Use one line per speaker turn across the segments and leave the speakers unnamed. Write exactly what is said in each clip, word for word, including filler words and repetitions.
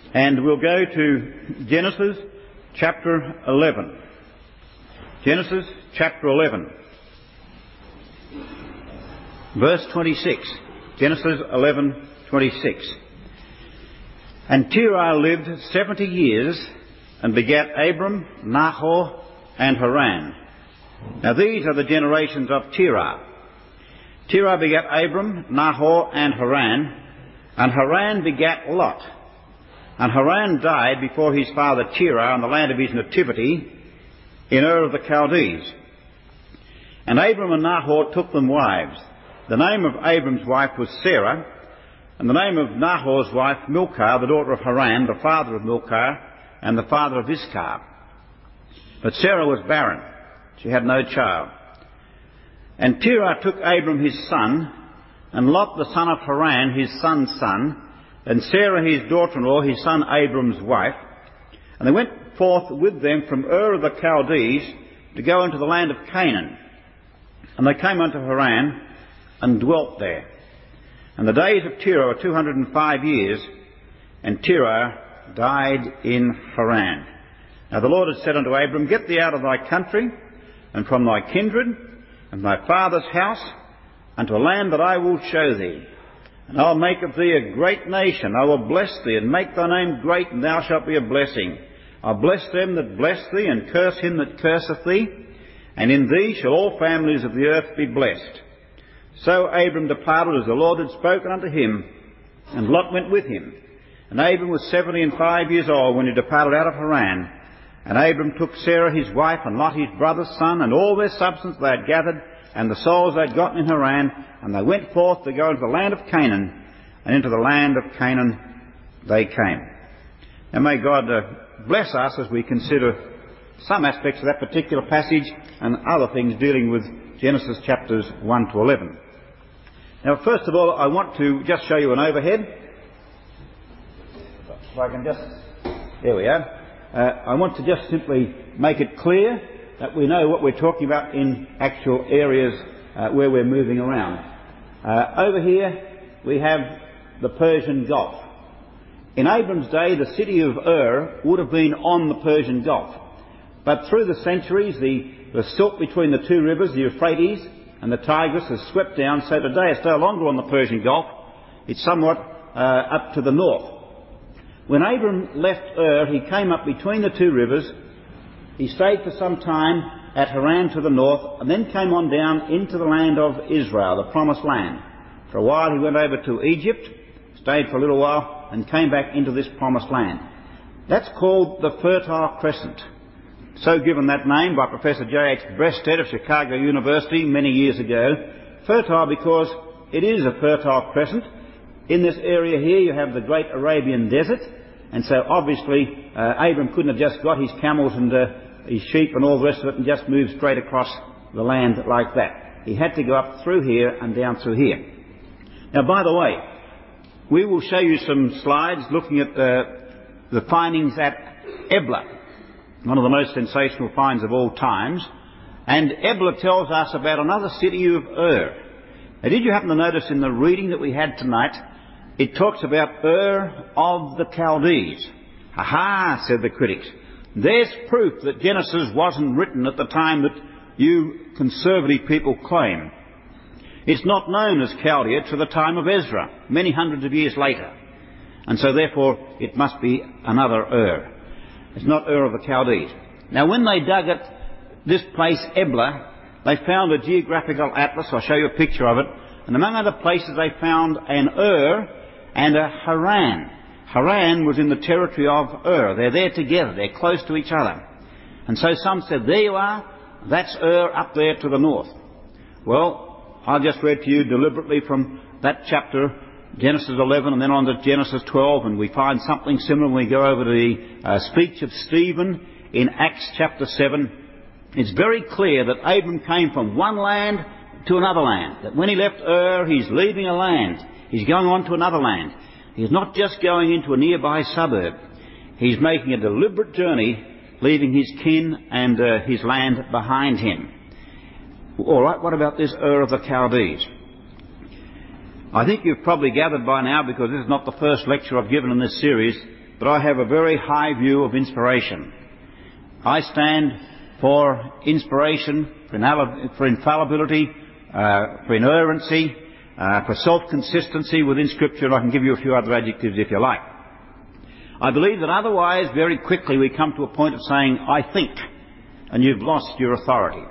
And we'll go to Genesis chapter eleven. Genesis chapter eleven, verse twenty-six. Genesis eleven twenty-six. And Terah lived seventy years and begat Abram, Nahor, and Haran. Now these are the generations of Terah. Terah begat Abram, Nahor, and Haran, and Haran begat Lot. And Haran died before his father Terah in the land of his nativity, in Ur of the Chaldees. And Abram and Nahor took them wives. The name of Abram's wife was Sarah, and the name of Nahor's wife Milcah, the daughter of Haran, the father of Milcah, and the father of Iscah. But Sarah was barren. She had no child. And Terah took Abram his son, and Lot the son of Haran his son's son, and Sarah his daughter-in-law, his son Abram's wife. And they went forth with them from Ur of the Chaldees to go into the land of Canaan. And they came unto Haran and dwelt there. And the days of Terah were two hundred and five years, and Terah died in Haran. Now the Lord had said unto Abram, Get thee out of thy country, and from thy kindred, and thy father's house, unto a land that I will show thee. And I'll make of thee a great nation. I will bless thee, and make thy name great, and thou shalt be a blessing. I'll bless them that bless thee, and curse him that curseth thee. And in thee shall all families of the earth be blessed. So Abram departed as the Lord had spoken unto him, and Lot went with him. And Abram was seventy and five years old when he departed out of Haran. And Abram took Sarah his wife, and Lot his brother's son, and all their substance they had gathered, and the souls they had gotten in Haran, and they went forth to go into the land of Canaan, and into the land of Canaan they came. Now may God uh, bless us as we consider some aspects of that particular passage and other things dealing with Genesis chapters one to eleven. Now first of all, I want to just show you an overhead. If I can just... There we are. Uh, I want to just simply make it clear that we know what we're talking about in actual areas uh, where we're moving around. Uh, over here we have the Persian Gulf. In Abram's day, the city of Ur would have been on the Persian Gulf. But through the centuries, the, the silt between the two rivers, the Euphrates and the Tigris, has swept down, so today it's no longer on the Persian Gulf. It's somewhat uh, up to the north. When Abram left Ur, he came up between the two rivers. He stayed for some time at Haran to the north, and then came on down into the land of Israel, the Promised Land. For a while he went over to Egypt, stayed for a little while, and came back into this Promised Land. That's called the Fertile Crescent. So given that name by Professor J H Breasted of Chicago University many years ago. Fertile because it is a fertile crescent. In this area here you have the great Arabian desert. And so obviously uh, Abram couldn't have just got his camels and uh, his sheep and all the rest of it and just moved straight across the land like that. He had to go up through here and down through here. Now, by the way, we will show you some slides looking at uh, the findings at Ebla, one of the most sensational finds of all times. And Ebla tells us about another city of Ur. Now, did you happen to notice in the reading that we had tonight, it talks about Ur of the Chaldees. Ha-ha, said the critics. There's proof that Genesis wasn't written at the time that you conservative people claim. It's not known as Chaldea to the time of Ezra, many hundreds of years later. And so therefore it must be another Ur. It's not Ur of the Chaldees. Now when they dug at this place, Ebla, they found a geographical atlas. I'll show you a picture of it. And among other places they found an Ur and a Haran. Haran was in the territory of Ur. They're there together. They're close to each other. And so some said, there you are. That's Ur up there to the north. Well, I just read to you deliberately from that chapter, Genesis eleven, and then on to Genesis twelve, and we find something similar when we go over to the uh, speech of Stephen in Acts chapter seven. It's very clear that Abram came from one land to another land. That when he left Ur, he's leaving a land. He's going on to another land. He's not just going into a nearby suburb. He's making a deliberate journey, leaving his kin and uh, his land behind him. All right, what about this Ur of the Chaldees? I think you've probably gathered by now, because this is not the first lecture I've given in this series, but I have a very high view of inspiration. I stand for inspiration, for infallibility, uh, for inerrancy, uh, for self-consistency within Scripture, and I can give you a few other adjectives if you like. I believe that otherwise, very quickly, we come to a point of saying, I think, and you've lost your authority.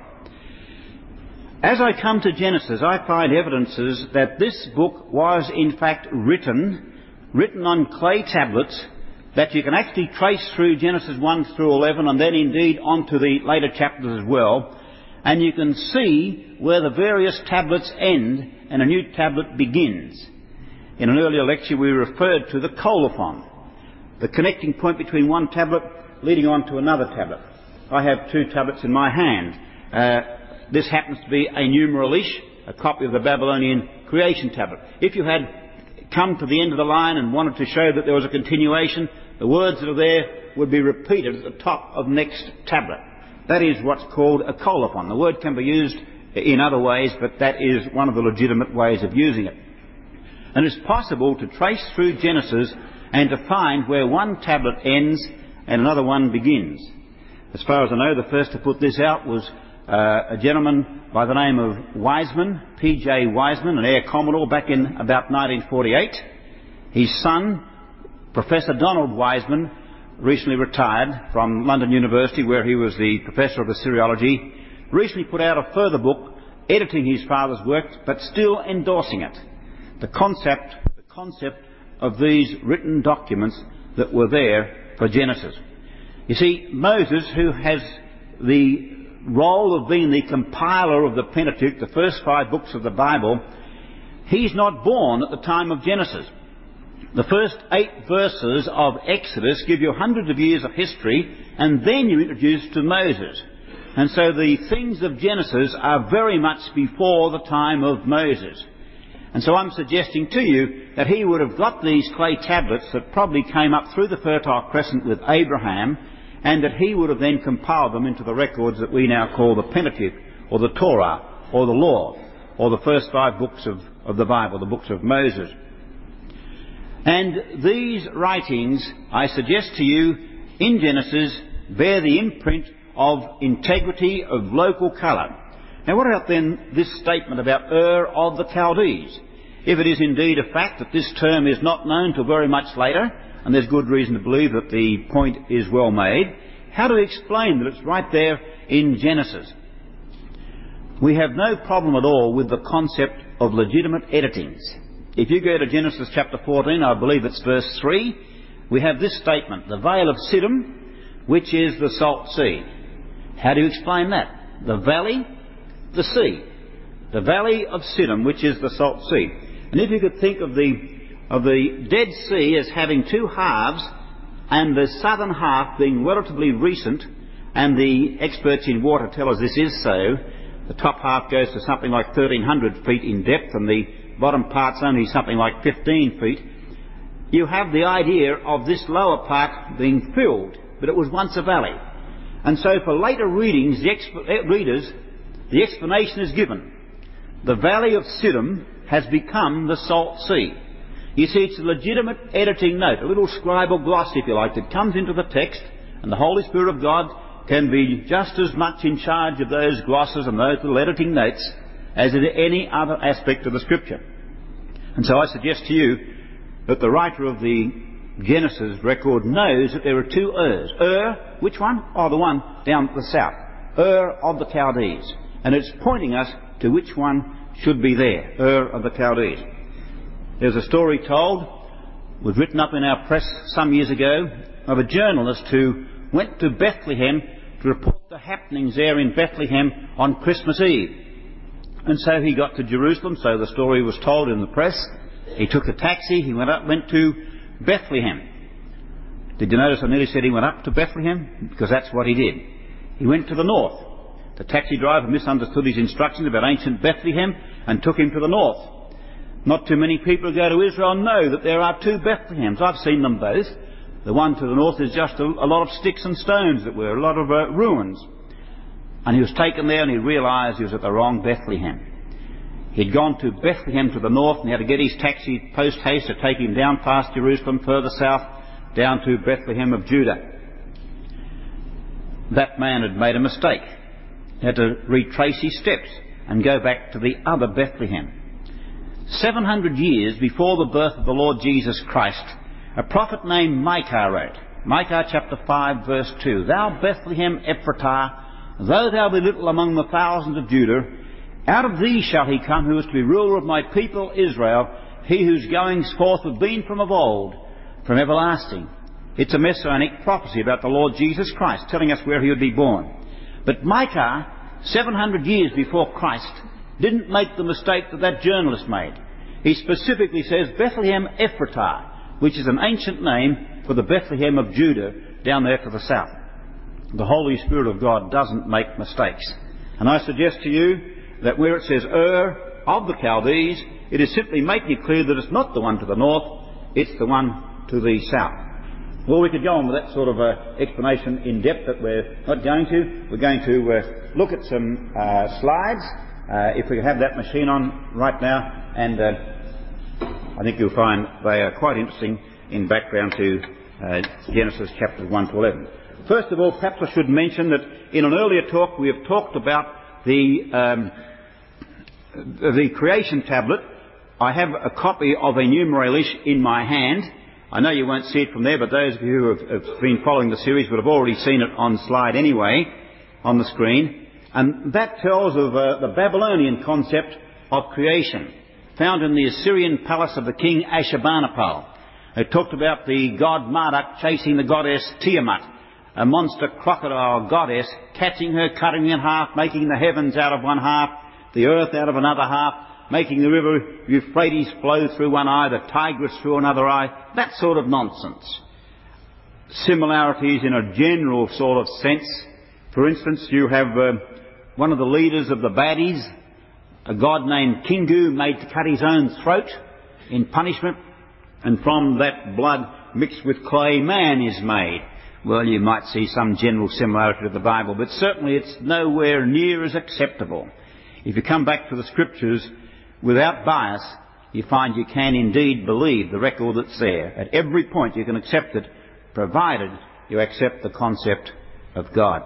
As I come to Genesis, I find evidences that this book was in fact written, written on clay tablets, that you can actually trace through Genesis one through eleven, and then indeed onto the later chapters as well, and you can see where the various tablets end and a new tablet begins. In an earlier lecture we referred to the colophon, the connecting point between one tablet leading on to another tablet. I have two tablets in my hand. Uh, this happens to be a numeral ish, a copy of the Babylonian creation tablet. If you had come to the end of the line and wanted to show that there was a continuation, the words that are there would be repeated at the top of next tablet. That is what's called a colophon. The word can be used in other ways, but that is one of the legitimate ways of using it. And it's possible to trace through Genesis and to find where one tablet ends and another one begins. As far as I know, the first to put this out was uh, a gentleman by the name of Wiseman, P J Wiseman, an Air Commodore, back in about nineteen forty-eight. His son, Professor Donald Wiseman, recently retired from London University, where he was the Professor of Assyriology, recently put out a further book, editing his father's work, but still endorsing it. The concept, the concept of these written documents that were there for Genesis. You see, Moses, who has the role of being the compiler of the Pentateuch, the first five books of the Bible, he's not born at the time of Genesis. The first eight verses of Exodus give you hundreds of years of history, and then you're introduced to Moses. And so the things of Genesis are very much before the time of Moses. And so I'm suggesting to you that he would have got these clay tablets that probably came up through the Fertile Crescent with Abraham, and that he would have then compiled them into the records that we now call the Pentateuch, or the Torah, or the Law, or the first five books of, of the Bible, the books of Moses. And these writings, I suggest to you, in Genesis, bear the imprint of integrity, of local colour. Now what about then this statement about Ur of the Chaldees? If it is indeed a fact that this term is not known till very much later, and there's good reason to believe that the point is well made, how do we explain that it's right there in Genesis? We have no problem at all with the concept of legitimate editings. If you go to Genesis chapter fourteen, I believe it's verse three, we have this statement, the Vale of Siddim, which is the Salt Sea. How do you explain that? The valley, the sea. The Valley of Siddim, which is the Salt Sea. And if you could think of the of the Dead Sea as having two halves, and the southern half being relatively recent, and the experts in water tell us this is so, the top half goes to something like thirteen hundred feet in depth, and the bottom part's only something like fifteen feet, you have the idea of this lower part being filled, but it was once a valley. And so for later readings, the exp- readers, the explanation is given. The Valley of Siddim has become the Salt Sea. You see, it's a legitimate editing note, a little scribal gloss, if you like, that comes into the text, and the Holy Spirit of God can be just as much in charge of those glosses and those little editing notes as in any other aspect of the Scripture. And so I suggest to you that the writer of the Genesis record knows that there are two Urs. Ur, which one? Oh, the one down at the south. Ur of the Chaldees. And it's pointing us to which one should be there. Ur of the Chaldees. There's a story told, was written up in our press some years ago, of a journalist who went to Bethlehem to report the happenings there in Bethlehem on Christmas Eve. And so he got to Jerusalem, so the story was told in the press. He took a taxi, he went up, went to Bethlehem. Did you notice I nearly said he went up to Bethlehem? Because that's what he did. He went to the north. The taxi driver misunderstood his instructions about ancient Bethlehem and took him to the north. Not too many people who go to Israel know that there are two Bethlehems. I've seen them both. The one to the north is just a, a lot of sticks and stones that were, a lot of uh, ruins. And he was taken there and he realised he was at the wrong Bethlehem. He'd gone to Bethlehem to the north and he had to get his taxi post haste to take him down past Jerusalem, further south, down to Bethlehem of Judah. That man had made a mistake. He had to retrace his steps and go back to the other Bethlehem. Seven hundred years before the birth of the Lord Jesus Christ, a prophet named Micah wrote, Micah chapter five verse two, Thou Bethlehem Ephratah, though thou be little among the thousands of Judah, out of thee shall he come who is to be ruler of my people Israel, he whose goings forth have been from of old, from everlasting. It's a messianic prophecy about the Lord Jesus Christ, telling us where he would be born. But Micah, seven hundred years before Christ, didn't make the mistake that that journalist made. He specifically says Bethlehem Ephratah, which is an ancient name for the Bethlehem of Judah down there to the south. The Holy Spirit of God doesn't make mistakes. And I suggest to you that where it says Ur of the Chaldees, it is simply making it clear that it's not the one to the north, it's the one to the south. Well, we could go on with that sort of uh, explanation in depth, that we're not going to. We're going to uh, look at some uh, slides, uh, if we have that machine on right now, and uh, I think you'll find they are quite interesting in background to uh, Genesis chapters one to eleven. First of all, perhaps I should mention that in an earlier talk we have talked about the, um, the creation tablet. I have a copy of Enumeralish in my hand. I know you won't see it from there, but those of you who have, have been following the series would have already seen it on slide anyway, on the screen. And that tells of uh, the Babylonian concept of creation, found in the Assyrian palace of the king Ashurbanipal. It talked about the god Marduk chasing the goddess Tiamat, a monster crocodile goddess, catching her, cutting her in half, making the heavens out of one half, the earth out of another half, making the river Euphrates flow through one eye, the Tigris through another eye, that sort of nonsense. Similarities in a general sort of sense. For instance, you have uh, one of the leaders of the baddies, a god named Kingu, made to cut his own throat in punishment, and from that blood mixed with clay man is made. Well, you might see some general similarity to the Bible, but certainly it's nowhere near as acceptable. If you come back to the Scriptures without bias, you find you can indeed believe the record that's there. At every point you can accept it, provided you accept the concept of God.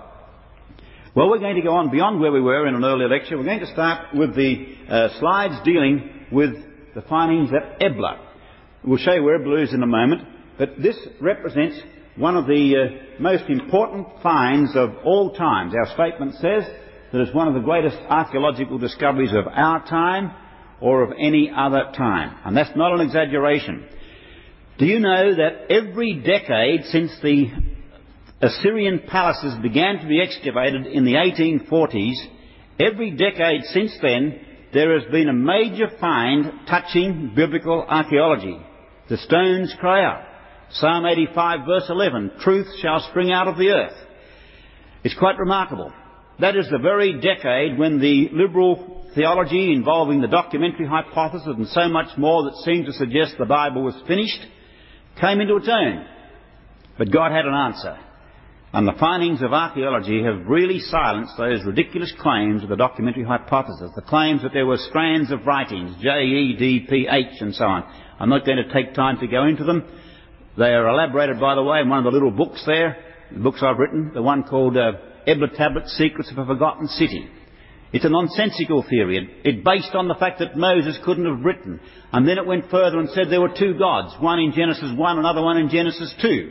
Well, we're going to go on beyond where we were in an earlier lecture. We're going to start with the uh, slides dealing with the findings at Ebla. We'll show you where Ebla is in a moment, but this represents one of the uh, most important finds of all times. Our statement says that it's one of the greatest archaeological discoveries of our time or of any other time. And that's not an exaggeration. Do you know that every decade since the Assyrian palaces began to be excavated in the eighteen forties, every decade since then, there has been a major find touching biblical archaeology. The stones cry out. Psalm eighty-five verse eleven, truth shall spring out of the earth. It's quite remarkable. That is the very decade when the liberal theology involving the documentary hypothesis and so much more that seemed to suggest the Bible was finished came into its own. But God had an answer. And the findings of archaeology have really silenced those ridiculous claims of the documentary hypothesis, the claims that there were strands of writings, J, E, D, P, H and so on. I'm not going to take time to go into them. They are elaborated, by the way, in one of the little books there, the books I've written, the one called uh, Ebla Tablet, Secrets of a Forgotten City. It's a nonsensical theory. It, it based on the fact that Moses couldn't have written. And then it went further and said there were two gods, one in Genesis one, another one in Genesis two.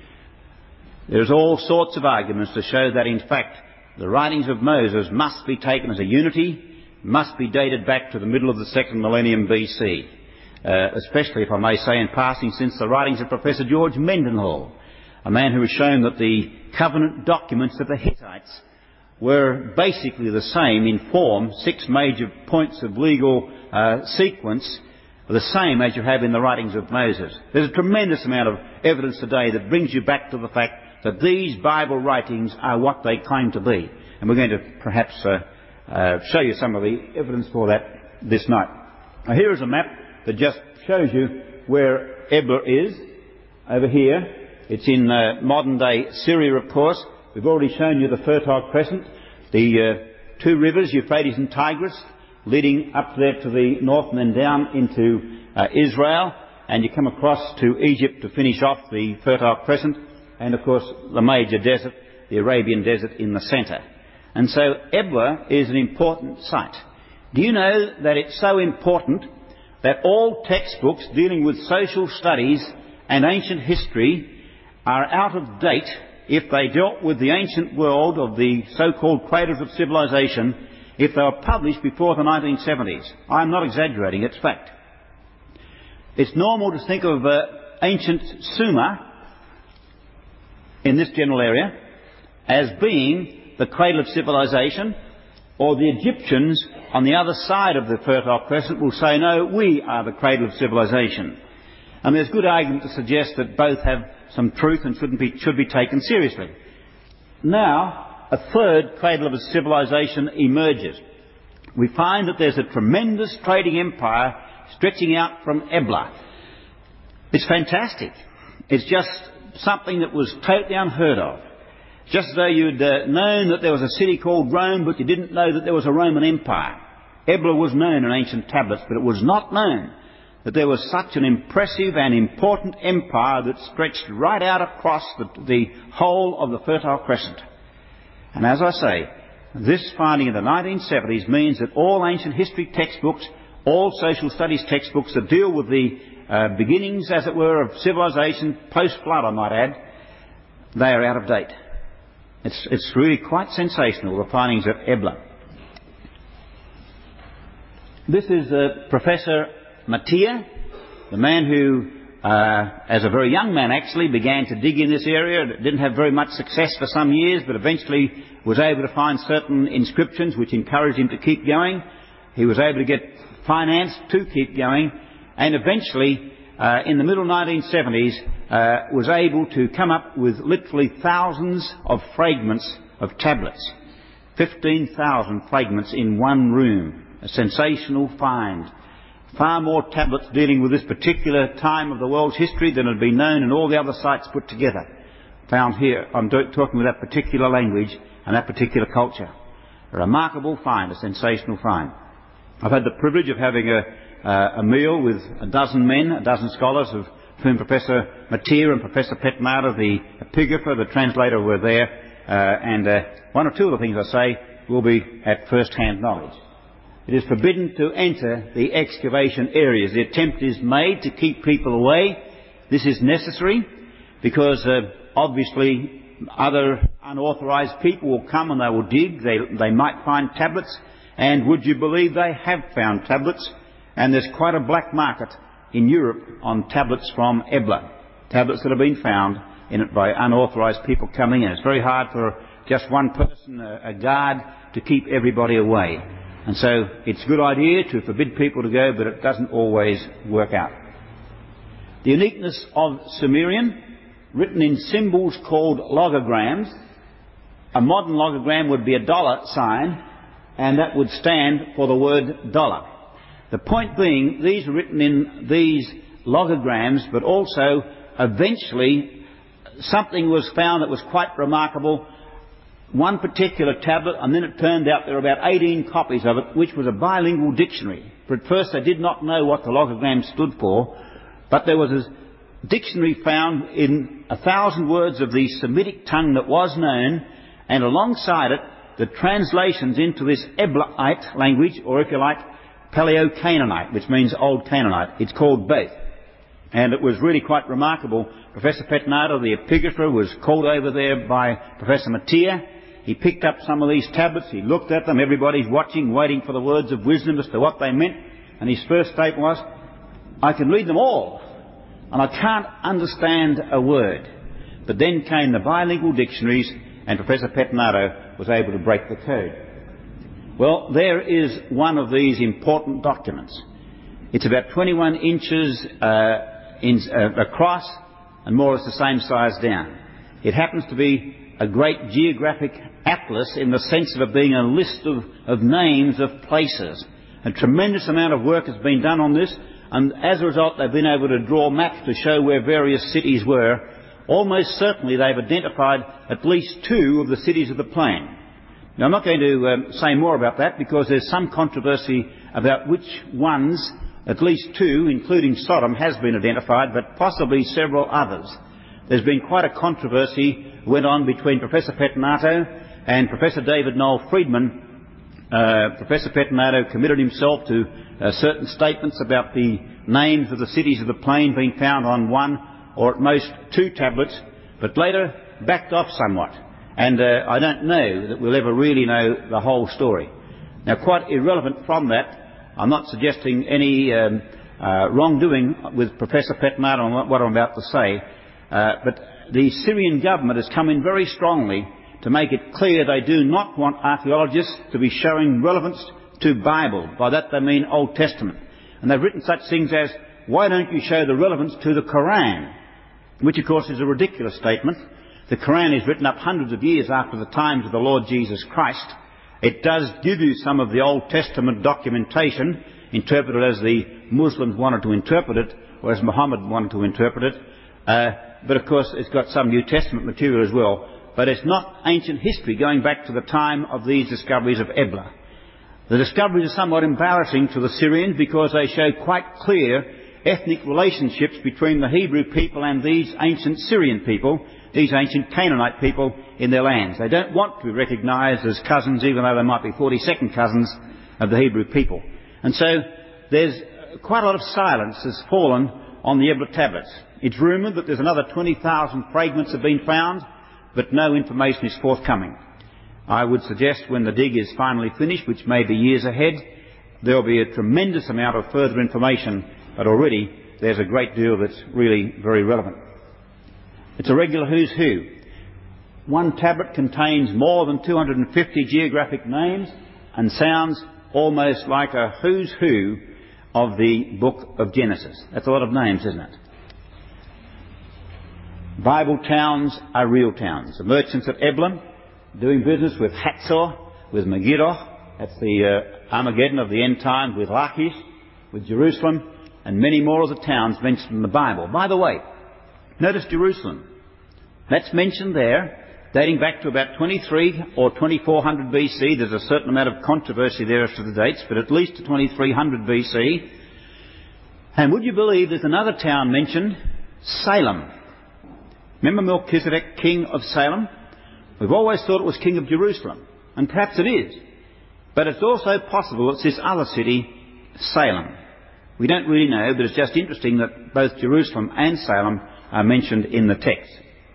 There's all sorts of arguments to show that, in fact, the writings of Moses must be taken as a unity, must be dated back to the middle of the second millennium B C. Uh, especially, if I may say in passing, since the writings of Professor George Mendenhall, a man who has shown that the covenant documents of the Hittites were basically the same in form, six major points of legal uh, sequence, the same as you have in the writings of Moses. There's a tremendous amount of evidence today that brings you back to the fact that these Bible writings are what they claim to be. And we're going to perhaps uh, uh, show you some of the evidence for that this night. Now, here is a map that just shows you where Ebla is. Over here, it's in uh, modern-day Syria, of course. We've already shown you the Fertile Crescent, the uh, two rivers, Euphrates and Tigris, leading up there to the north and then down into uh, Israel. and you come across to Egypt to finish off the Fertile Crescent, and of course the major desert, the Arabian Desert, in the centre. And so Ebla is an important site. Do you know that it's so important that all textbooks dealing with social studies and ancient history are out of date if they dealt with the ancient world of the so-called cradles of civilization, if they were published before the nineteen seventies? I'm not exaggerating, it's fact. It's normal to think of uh, ancient Sumer in this general area as being the cradle of civilization, or the Egyptians on the other side of the Fertile Crescent will say, no, we are the cradle of civilization. And there's good argument to suggest that both have some truth and shouldn't be, should be taken seriously. Now, a third cradle of a civilization emerges. We find that there's a tremendous trading empire stretching out from Ebla. It's fantastic. It's just something that was totally unheard of. Just as though you'd uh, known that there was a city called Rome, but you didn't know that there was a Roman Empire. Ebla was known in ancient tablets, but it was not known that there was such an impressive and important empire that stretched right out across the, the whole of the Fertile Crescent. And as I say, this finding in the nineteen seventies means that all ancient history textbooks, all social studies textbooks that deal with the uh, beginnings, as it were, of civilization, post-flood, I might add, they are out of date. It's, it's really quite sensational, the findings of Ebla. This is uh, Professor Mattia, the man who, uh, as a very young man actually, began to dig in this area. Didn't have very much success for some years, but eventually was able to find certain inscriptions which encouraged him to keep going. He was able to get finance to keep going, and eventually, uh, in the middle nineteen seventies, uh, was able to come up with literally thousands of fragments of tablets. fifteen thousand fragments in one room. A sensational find. Far more tablets dealing with this particular time of the world's history than had been known in all the other sites put together. Found here. I'm do- talking with that particular language and that particular culture. A remarkable find, a sensational find. I've had the privilege of having a, uh, a meal with a dozen men, a dozen scholars, of whom Professor Mattia and Professor Petnada, the epigrapher, the translator, were there. Uh, and uh, one or two of the things I say will be at first-hand knowledge. It is forbidden to enter the excavation areas. The attempt is made to keep people away. This is necessary because uh, obviously other unauthorised people will come and they will dig. They, they might find tablets. And would you believe they have found tablets? And there's quite a black market in Europe on tablets from Ebla. Tablets that have been found in it by unauthorised people coming in. It's very hard for just one person, a, a guard, to keep everybody away. And so it's a good idea to forbid people to go, but it doesn't always work out. The uniqueness of Sumerian, written in symbols called logograms. A modern logogram would be a dollar sign, and that would stand for the word dollar. The point being, these are written in these logograms, but also eventually something was found that was quite remarkable. One particular tablet, and then it turned out there were about eighteen copies of it, which was a bilingual dictionary. For at first they did not know what the logogram stood for, but there was a dictionary found in a thousand words of the Semitic tongue that was known, and alongside it the translations into this Eblaite language, or if you like, Paleo-Canaanite, which means Old Canaanite. It's called both. And it was really quite remarkable. Professor Petnada, the epigrapher, was called over there by Professor Mattia. He picked up some of these tablets, he looked at them, everybody's watching, waiting for the words of wisdom as to what they meant, and his first statement was, I can read them all, and I can't understand a word. But then came the bilingual dictionaries, and Professor Petnada was able to break the code. Well, there is one of these important documents. It's about twenty-one inches uh, in, uh, across, and more or less the same size down. It happens to be a great geographic atlas in the sense of it being a list of, of names of places. A tremendous amount of work has been done on this, and as a result they've been able to draw maps to show where various cities were. Almost certainly they've identified at least two of the cities of the plain. Now I'm not going to um, say more about that because there's some controversy about which ones At least two, including Sodom, has been identified, but possibly several others. There's been quite a controversy went on between Professor Pettinato and Professor David Noel Friedman. Uh, Professor Pettinato committed himself to uh, certain statements about the names of the cities of the plain being found on one or at most two tablets, but later backed off somewhat. And uh, I don't know that we'll ever really know the whole story. Now, quite irrelevant from that, I'm not suggesting any um, uh, wrongdoing with Professor Pettinato on what I'm about to say, uh, but the Syrian government has come in very strongly to make it clear they do not want archaeologists to be showing relevance to Bible. By that they mean Old Testament. And they've written such things as, why don't you show the relevance to the Quran? Which of course is a ridiculous statement. The Quran is written up hundreds of years after the times of the Lord Jesus Christ. It does give you some of the Old Testament documentation, interpreted as the Muslims wanted to interpret it, or as Muhammad wanted to interpret it. Uh, but of course it's got some New Testament material as well. But it's not ancient history going back to the time of these discoveries of Ebla. The discoveries are somewhat embarrassing to the Syrians because they show quite clear ethnic relationships between the Hebrew people and these ancient Syrian people, these ancient Canaanite people in their lands. They don't want to be recognised as cousins, even though they might be forty-second cousins of the Hebrew people. And so there's quite a lot of silence has fallen on the Ebla tablets. It's rumoured that there's another twenty thousand fragments have been found, but no information is forthcoming. I would suggest when the dig is finally finished, which may be years ahead, there will be a tremendous amount of further information, but already there's a great deal that's really very relevant. It's a regular who's who. One tablet contains more than two hundred fifty geographic names and sounds almost like a who's who of the book of Genesis. That's a lot of names, isn't it? Bible towns are real towns. The merchants at Ebla doing business with Hatzor, with Megiddo, that's the uh, Armageddon of the end time, with Lachish, with Jerusalem, and many more of the towns mentioned in the Bible. By the way, notice Jerusalem. That's mentioned there, dating back to about twenty-three or twenty-four hundred B C. There's a certain amount of controversy there as to the dates, but at least to twenty-three hundred B C. And would you believe there's another town mentioned, Salem. Remember Melchizedek, king of Salem? We've always thought it was king of Jerusalem, and perhaps it is. But it's also possible it's this other city, Salem. We don't really know, but it's just interesting that both Jerusalem and Salem are mentioned in the text.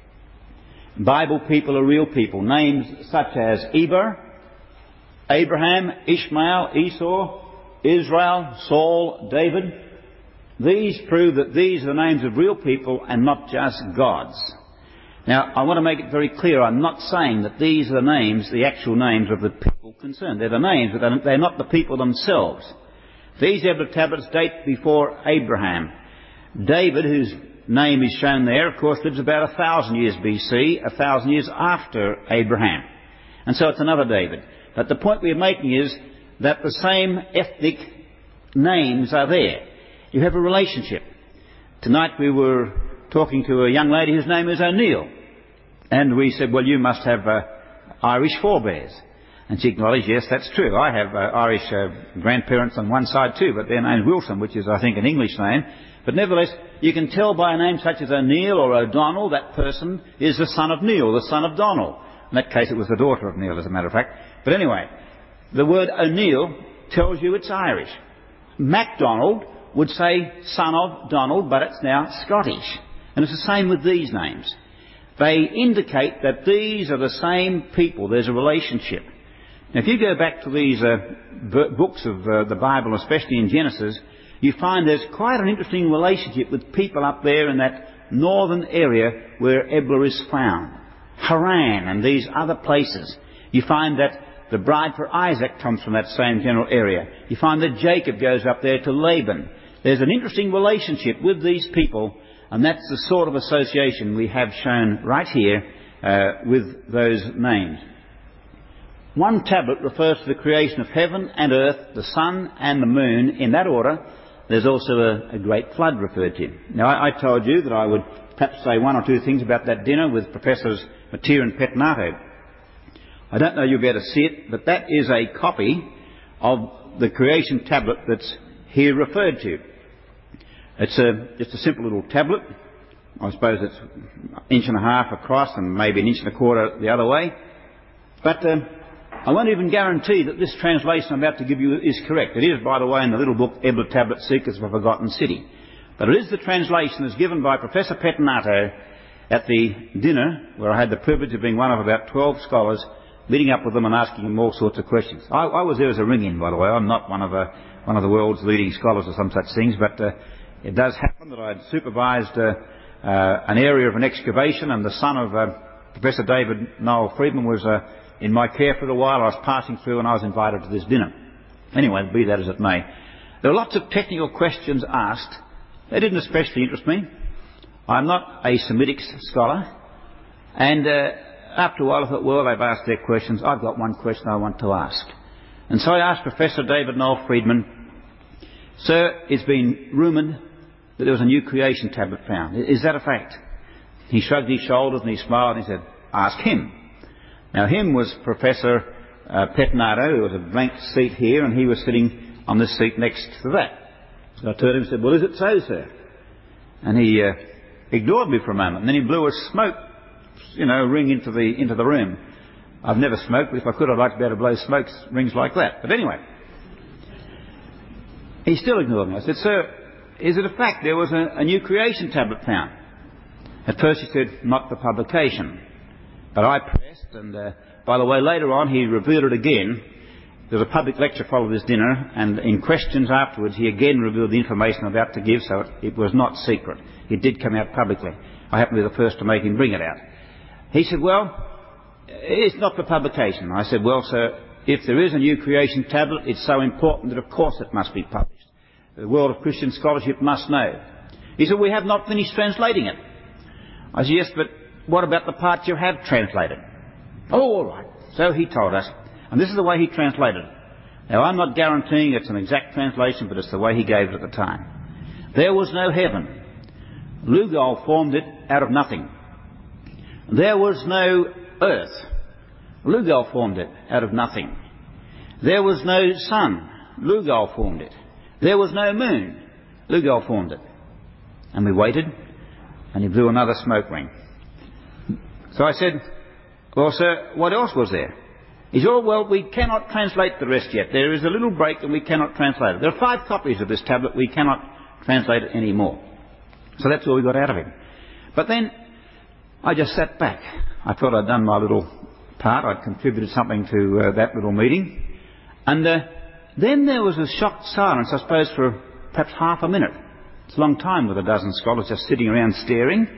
Bible people are real people. Names such as Eber, Abraham, Ishmael, Esau, Israel, Saul, David. These prove that these are the names of real people and not just gods. Now, I want to make it very clear, I'm not saying that these are the names, the actual names of the people concerned. They're the names, but they're not the people themselves. These Ebla tablets date before Abraham. David, whose name is shown there, of course, lives about a thousand years B C, a thousand years after Abraham. And so it's another David. But the point we're making is that the same ethnic names are there. You have a relationship. Tonight we were talking to a young lady whose name is O'Neill. And we said, well, you must have uh, Irish forebears. And she acknowledged, yes, that's true. I have uh, Irish uh, grandparents on one side too, but their name's Wilson, which is, I think, an English name. But nevertheless, you can tell by a name such as O'Neill or O'Donnell, that person is the son of Neil, the son of Donald. In that case, it was the daughter of Neil, as a matter of fact. But anyway, the word O'Neill tells you it's Irish. MacDonald would say son of Donald, but it's now Scottish. And it's the same with these names. They indicate that these are the same people. There's a relationship. Now, if you go back to these uh, books of uh, the Bible, especially in Genesis, you find there's quite an interesting relationship with people up there in that northern area where Ebla is found. Haran and these other places. You find that the bride for Isaac comes from that same general area. You find that Jacob goes up there to Laban. There's an interesting relationship with these people, and that's the sort of association we have shown right here uh, with those names. One tablet refers to the creation of heaven and earth, the sun and the moon, in that order. There's also a, a great flood referred to. Now, I, I told you that I would perhaps say one or two things about that dinner with Professors Mateer and Pettinato. I don't know you'll be able to see it, but that is a copy of the creation tablet that's he referred to. It's a, just a simple little tablet. I suppose it's an inch and a half across and maybe an inch and a quarter the other way. But um, I won't even guarantee that this translation I'm about to give you is correct. It is, by the way, in the little book, Ebla Tablet Seekers of a Forgotten City. But it is the translation that's given by Professor Pettinato at the dinner, where I had the privilege of being one of about twelve scholars, meeting up with them and asking them all sorts of questions. I, I was there as a ring-in, by the way. I'm not one of, the, one of the world's leading scholars or some such things, but uh, it does happen that I had supervised uh, uh, an area of an excavation, and the son of uh, Professor David Noel Friedman was uh, in my care for a while. I was passing through and I was invited to this dinner. Anyway, be that as it may. There were lots of technical questions asked. They didn't especially interest me. I'm not a Semitic scholar, and uh, after a while I thought, well, they've asked their questions. I've got one question I want to ask. And so I asked Professor David Noel Friedman, sir, it's been rumoured that there was a new creation tablet found. Is that a fact? He shrugged his shoulders and he smiled and he said, ask him. Now him was Professor uh, Pettinato, who was a blank seat here, and he was sitting on this seat next to that. So I turned to him and said, well, is it so, sir? And he uh, ignored me for a moment, and then he blew a smoke, you know, ring into the into the room. I've never smoked, but if I could, I'd like to be able to blow smoke rings like that. But anyway, he still ignored me. I said, sir, is it a fact there was a, a new creation tablet found? At first he said, not the publication. But I pressed, and uh, by the way, later on he revealed it again. There was a public lecture followed this dinner, and in questions afterwards he again revealed the information I'm about to give, so it, it was not secret. It did come out publicly. I happened to be the first to make him bring it out. He said, well, it's not for publication. I said, well, sir, if there is a new creation tablet, it's so important that of course it must be published. The world of Christian scholarship must know. He said, we have not finished translating it. I said, yes, but what about the part you have translated? Oh, all right. So he told us. And this is the way he translated it. Now, I'm not guaranteeing it's an exact translation, but it's the way he gave it at the time. There was no heaven. Lugal formed it out of nothing. There was no earth. Lugal formed it out of nothing. There was no sun. Lugal formed it. There was no moon. Lugal formed it. And we waited, and he blew another smoke ring. So I said, well, sir, what else was there? He said, oh, well, we cannot translate the rest yet. There is a little break and we cannot translate it. There are five copies of this tablet. We cannot translate it anymore. So that's all we got out of him. But then I just sat back. I thought I'd done my little part. I'd contributed something to uh, that little meeting. And uh, then there was a shocked silence, I suppose, for perhaps half a minute. It's a long time with a dozen scholars just sitting around staring.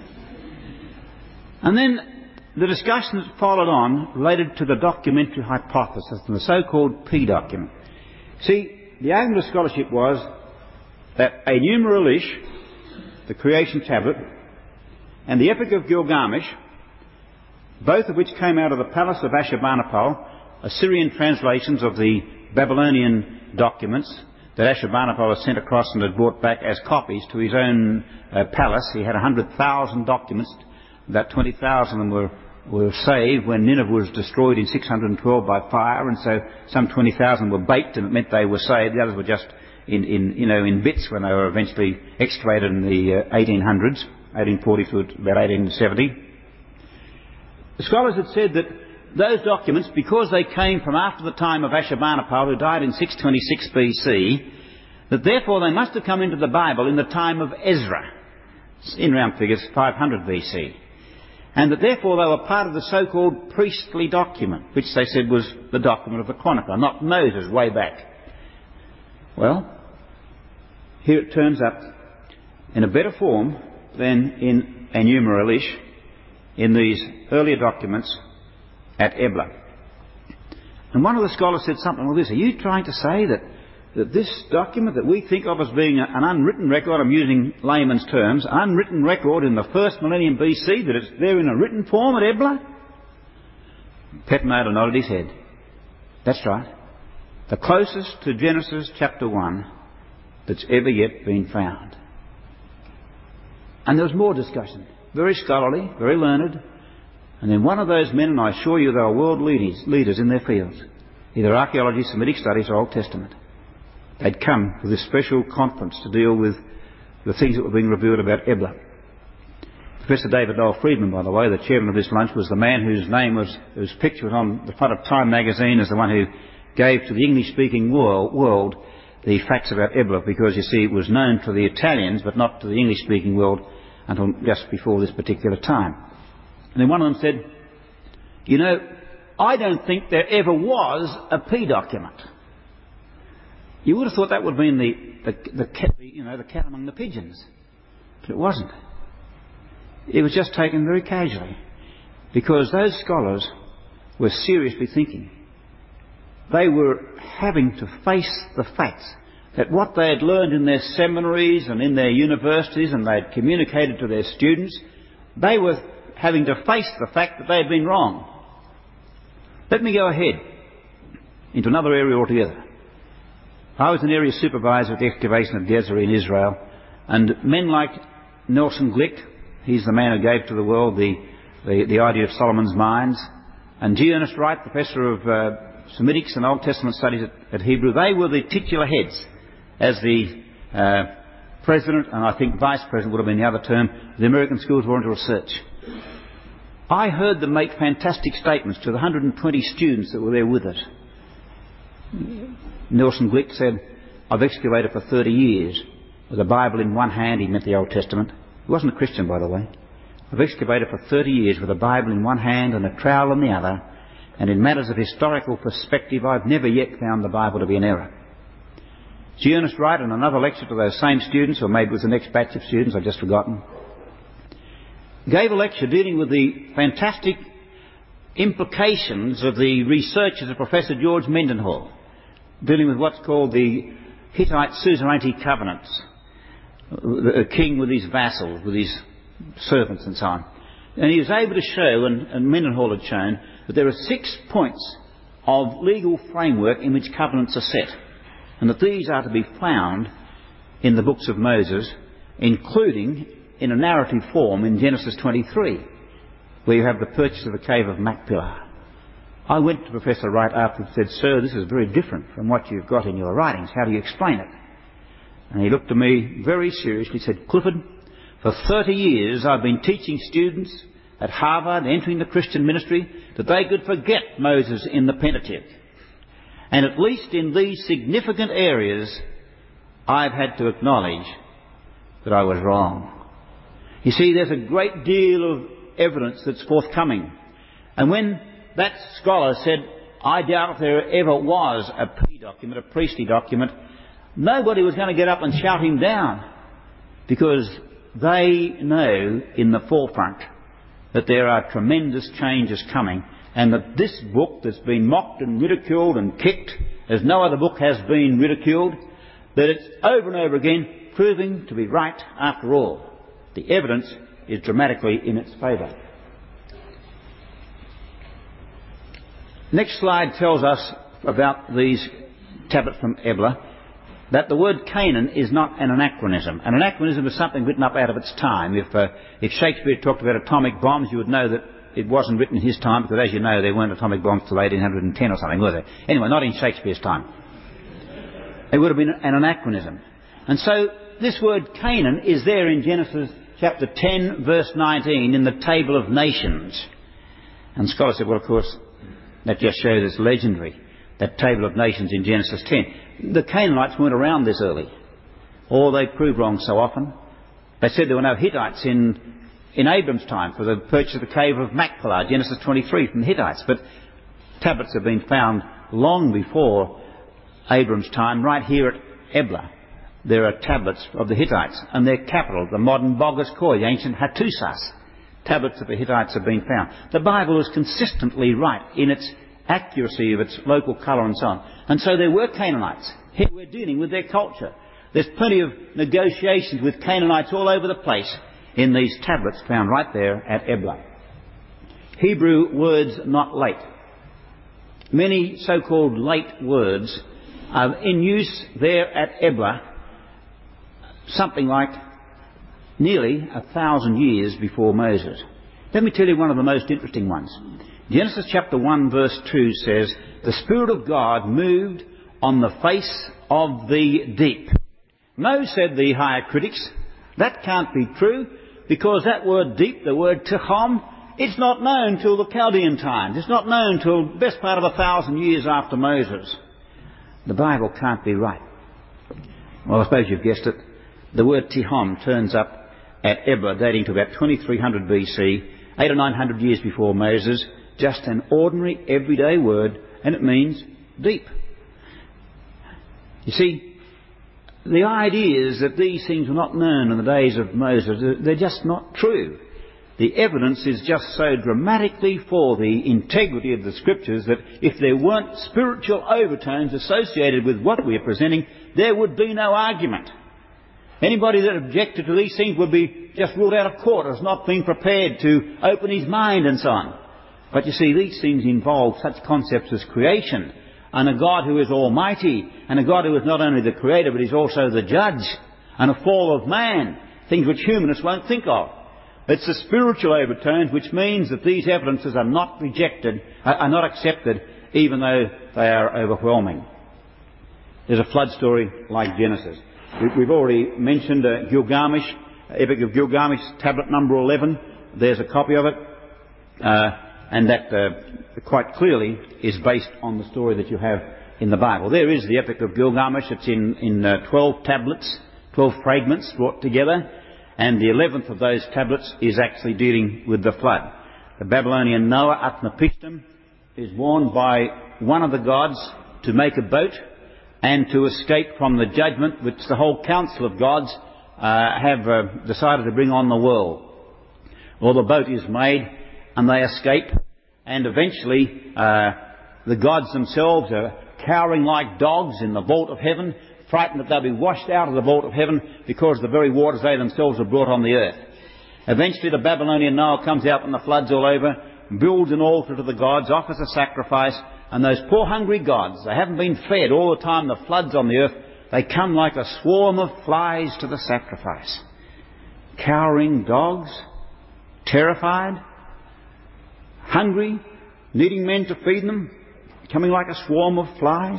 And then the discussion that followed on related to the documentary hypothesis and the so-called P document. See, the argument of scholarship was that a Enuma Elish, the creation tablet, and the Epic of Gilgamesh, both of which came out of the palace of Ashurbanipal, Assyrian translations of the Babylonian documents that Ashurbanipal had sent across and had brought back as copies to his own uh, palace. He had one hundred thousand documents. About twenty thousand of them were were saved when Nineveh was destroyed in six hundred twelve by fire, and so some twenty thousand were baked, and it meant they were saved. The others were just in, in you know, in bits when they were eventually excavated in the uh, eighteen hundreds, eighteen forty through about eighteen seventy. The scholars had said that those documents, because they came from after the time of Ashurbanipal, who died in six twenty-six B C, that therefore they must have come into the Bible in the time of Ezra, in round figures five hundred B C. And that therefore they were part of the so-called priestly document, which they said was the document of the chronicler, not Moses way back. Well, here it turns up in a better form than in Enuma Elish, in these earlier documents at Ebla. And one of the scholars said something like this: are you trying to say that, that this document that we think of as being an unwritten record, I'm using layman's terms, an unwritten record in the first millennium B C, that it's there in a written form at Ebla? Pettinato nodded his head. That's right. The closest to Genesis chapter one that's ever yet been found. And there was more discussion. Very scholarly, very learned. And then one of those men, and I assure you they were world leaders, leaders in their fields, either archaeology, Semitic studies or Old Testament. they'd come for this special conference to deal with the things that were being revealed about Ebla. Professor David Noel Friedman, by the way, the chairman of this lunch, was the man whose name was, whose picture was on the front of Time magazine as the one who gave to the English-speaking world, world the facts about Ebla, because, you see, it was known to the Italians but not to the English-speaking world until just before this particular time. And then one of them said, you know, I don't think there ever was a P document. You would have thought that would have been the, the, the, cat, you know, the cat among the pigeons. But it wasn't. It was just taken very casually, because those scholars were seriously thinking. They were having to face the facts that what they had learned in their seminaries and in their universities, and they had communicated to their students, they were having to face the fact that they had been wrong. Let me go ahead into another area altogether. I was an area supervisor at the excavation of Gezer in Israel, and men like Nelson Glick, he's the man who gave to the world the, the, the idea of Solomon's mines, and G. Ernest Wright, professor of uh, Semitics and Old Testament studies at, at Hebrew, they were the titular heads as the uh, president, and I think vice president would have been the other term, of the American Schools of Oriental Research. I heard them make fantastic statements to the one hundred twenty students that were there with it. Nelson Glick said, I've excavated for thirty years with a Bible in one hand. He meant the Old Testament. He wasn't a Christian, by the way. I've excavated for thirty years with a Bible in one hand and a trowel in the other, and in matters of historical perspective I've never yet found the Bible to be in error. G. Ernest Wright, in another lecture to those same students, or maybe it was the next batch of students, I've just forgotten, gave a lecture dealing with the fantastic implications of the researches of Professor George Mendenhall, dealing with what's called the Hittite suzerainty covenants, a king with his vassals, with his servants and so on. And he was able to show, and, and Mendenhall had shown, that there are six points of legal framework in which covenants are set, and that these are to be found in the books of Moses, including in a narrative form in Genesis twenty-three, where you have the purchase of the cave of Machpelah. I went to Professor Wright after and said, Sir, this is very different from what you've got in your writings. How do you explain it? And he looked at me very seriously and said, Clifford, for thirty years I've been teaching students at Harvard, entering the Christian ministry, that they could forget Moses in the Pentateuch. And at least in these significant areas, I've had to acknowledge that I was wrong. You see, there's a great deal of evidence that's forthcoming. And when that scholar said, I doubt if there ever was a P document, a priestly document, nobody was going to get up and shout him down, because they know in the forefront that there are tremendous changes coming, and that this book that's been mocked and ridiculed and kicked as no other book has been ridiculed, that it's over and over again proving to be right after all. The evidence is dramatically in its favour. Next slide tells us about these tablets from Ebla, that the word Canaan is not an anachronism. An anachronism is something written up out of its time. If, uh, if Shakespeare talked about atomic bombs, you would know that it wasn't written in his time, because as you know, there weren't atomic bombs till eighteen ten or something, were there? Anyway, not in Shakespeare's time. It would have been an anachronism. And so this word Canaan is there in Genesis chapter ten, verse nineteen, in the table of nations. And scholars said, well, of course, that just shows it's legendary, that table of nations in Genesis ten. The Canaanites weren't around this early, or they proved wrong so often. They said there were no Hittites in, in Abram's time for the purchase of the cave of Machpelah, Genesis twenty-three, from the Hittites. But tablets have been found long before Abram's time, right here at Ebla. There are tablets of the Hittites, and their capital, the modern Boghaz Köi, the ancient Hattusas. Tablets of the Hittites have been found. The Bible is consistently right in its accuracy of its local colour and so on. And so there were Canaanites. Here we're dealing with their culture. There's plenty of negotiations with Canaanites all over the place in these tablets found right there at Ebla. Hebrew words not late. Many so-called late words are in use there at Ebla, something like nearly a thousand years before Moses. Let me tell you one of the most interesting ones. Genesis chapter one verse two says, the Spirit of God moved on the face of the deep. No, said the higher critics, that can't be true, because that word deep, the word tehom, it's not known till the Chaldean times. It's not known till the best part of a thousand years after Moses. The Bible can't be right. Well, I suppose you've guessed it. The word tehom turns up at Ebla, dating to about twenty-three hundred B C, eight or nine hundred years before Moses. Just an ordinary, everyday word, and it means deep. You see, the idea is that these things were not known in the days of Moses. They're just not true. The evidence is just so dramatically for the integrity of the Scriptures that if there weren't spiritual overtones associated with what we're presenting, there would be no argument. Anybody that objected to these things would be just ruled out of court as not being prepared to open his mind and so on. But you see, these things involve such concepts as creation, and a God who is almighty, and a God who is not only the creator but is also the judge, and a fall of man, things which humanists won't think of. It's the spiritual overtones, which means that these evidences are not rejected, are not accepted, even though they are overwhelming. There's a flood story like Genesis. We've already mentioned uh, Gilgamesh, Epic of Gilgamesh, tablet number eleven. There's a copy of it, uh, and that uh, quite clearly is based on the story that you have in the Bible. There is the Epic of Gilgamesh. It's in, in uh, twelve tablets, twelve fragments brought together, and the eleventh of those tablets is actually dealing with the flood. The Babylonian Noah, Utnapishtim, is warned by one of the gods to make a boat and to escape from the judgment which the whole council of gods uh, have uh, decided to bring on the world. Well, the boat is made and they escape, and eventually uh, the gods themselves are cowering like dogs in the vault of heaven, frightened that they'll be washed out of the vault of heaven because of the very waters they themselves have brought on the earth. Eventually the Babylonian Noah comes out when the flood's all over, builds an altar to the gods, offers a sacrifice, and those poor hungry gods, they haven't been fed all the time the flood's on the earth, they come like a swarm of flies to the sacrifice. Cowering dogs, terrified, hungry, needing men to feed them, coming like a swarm of flies.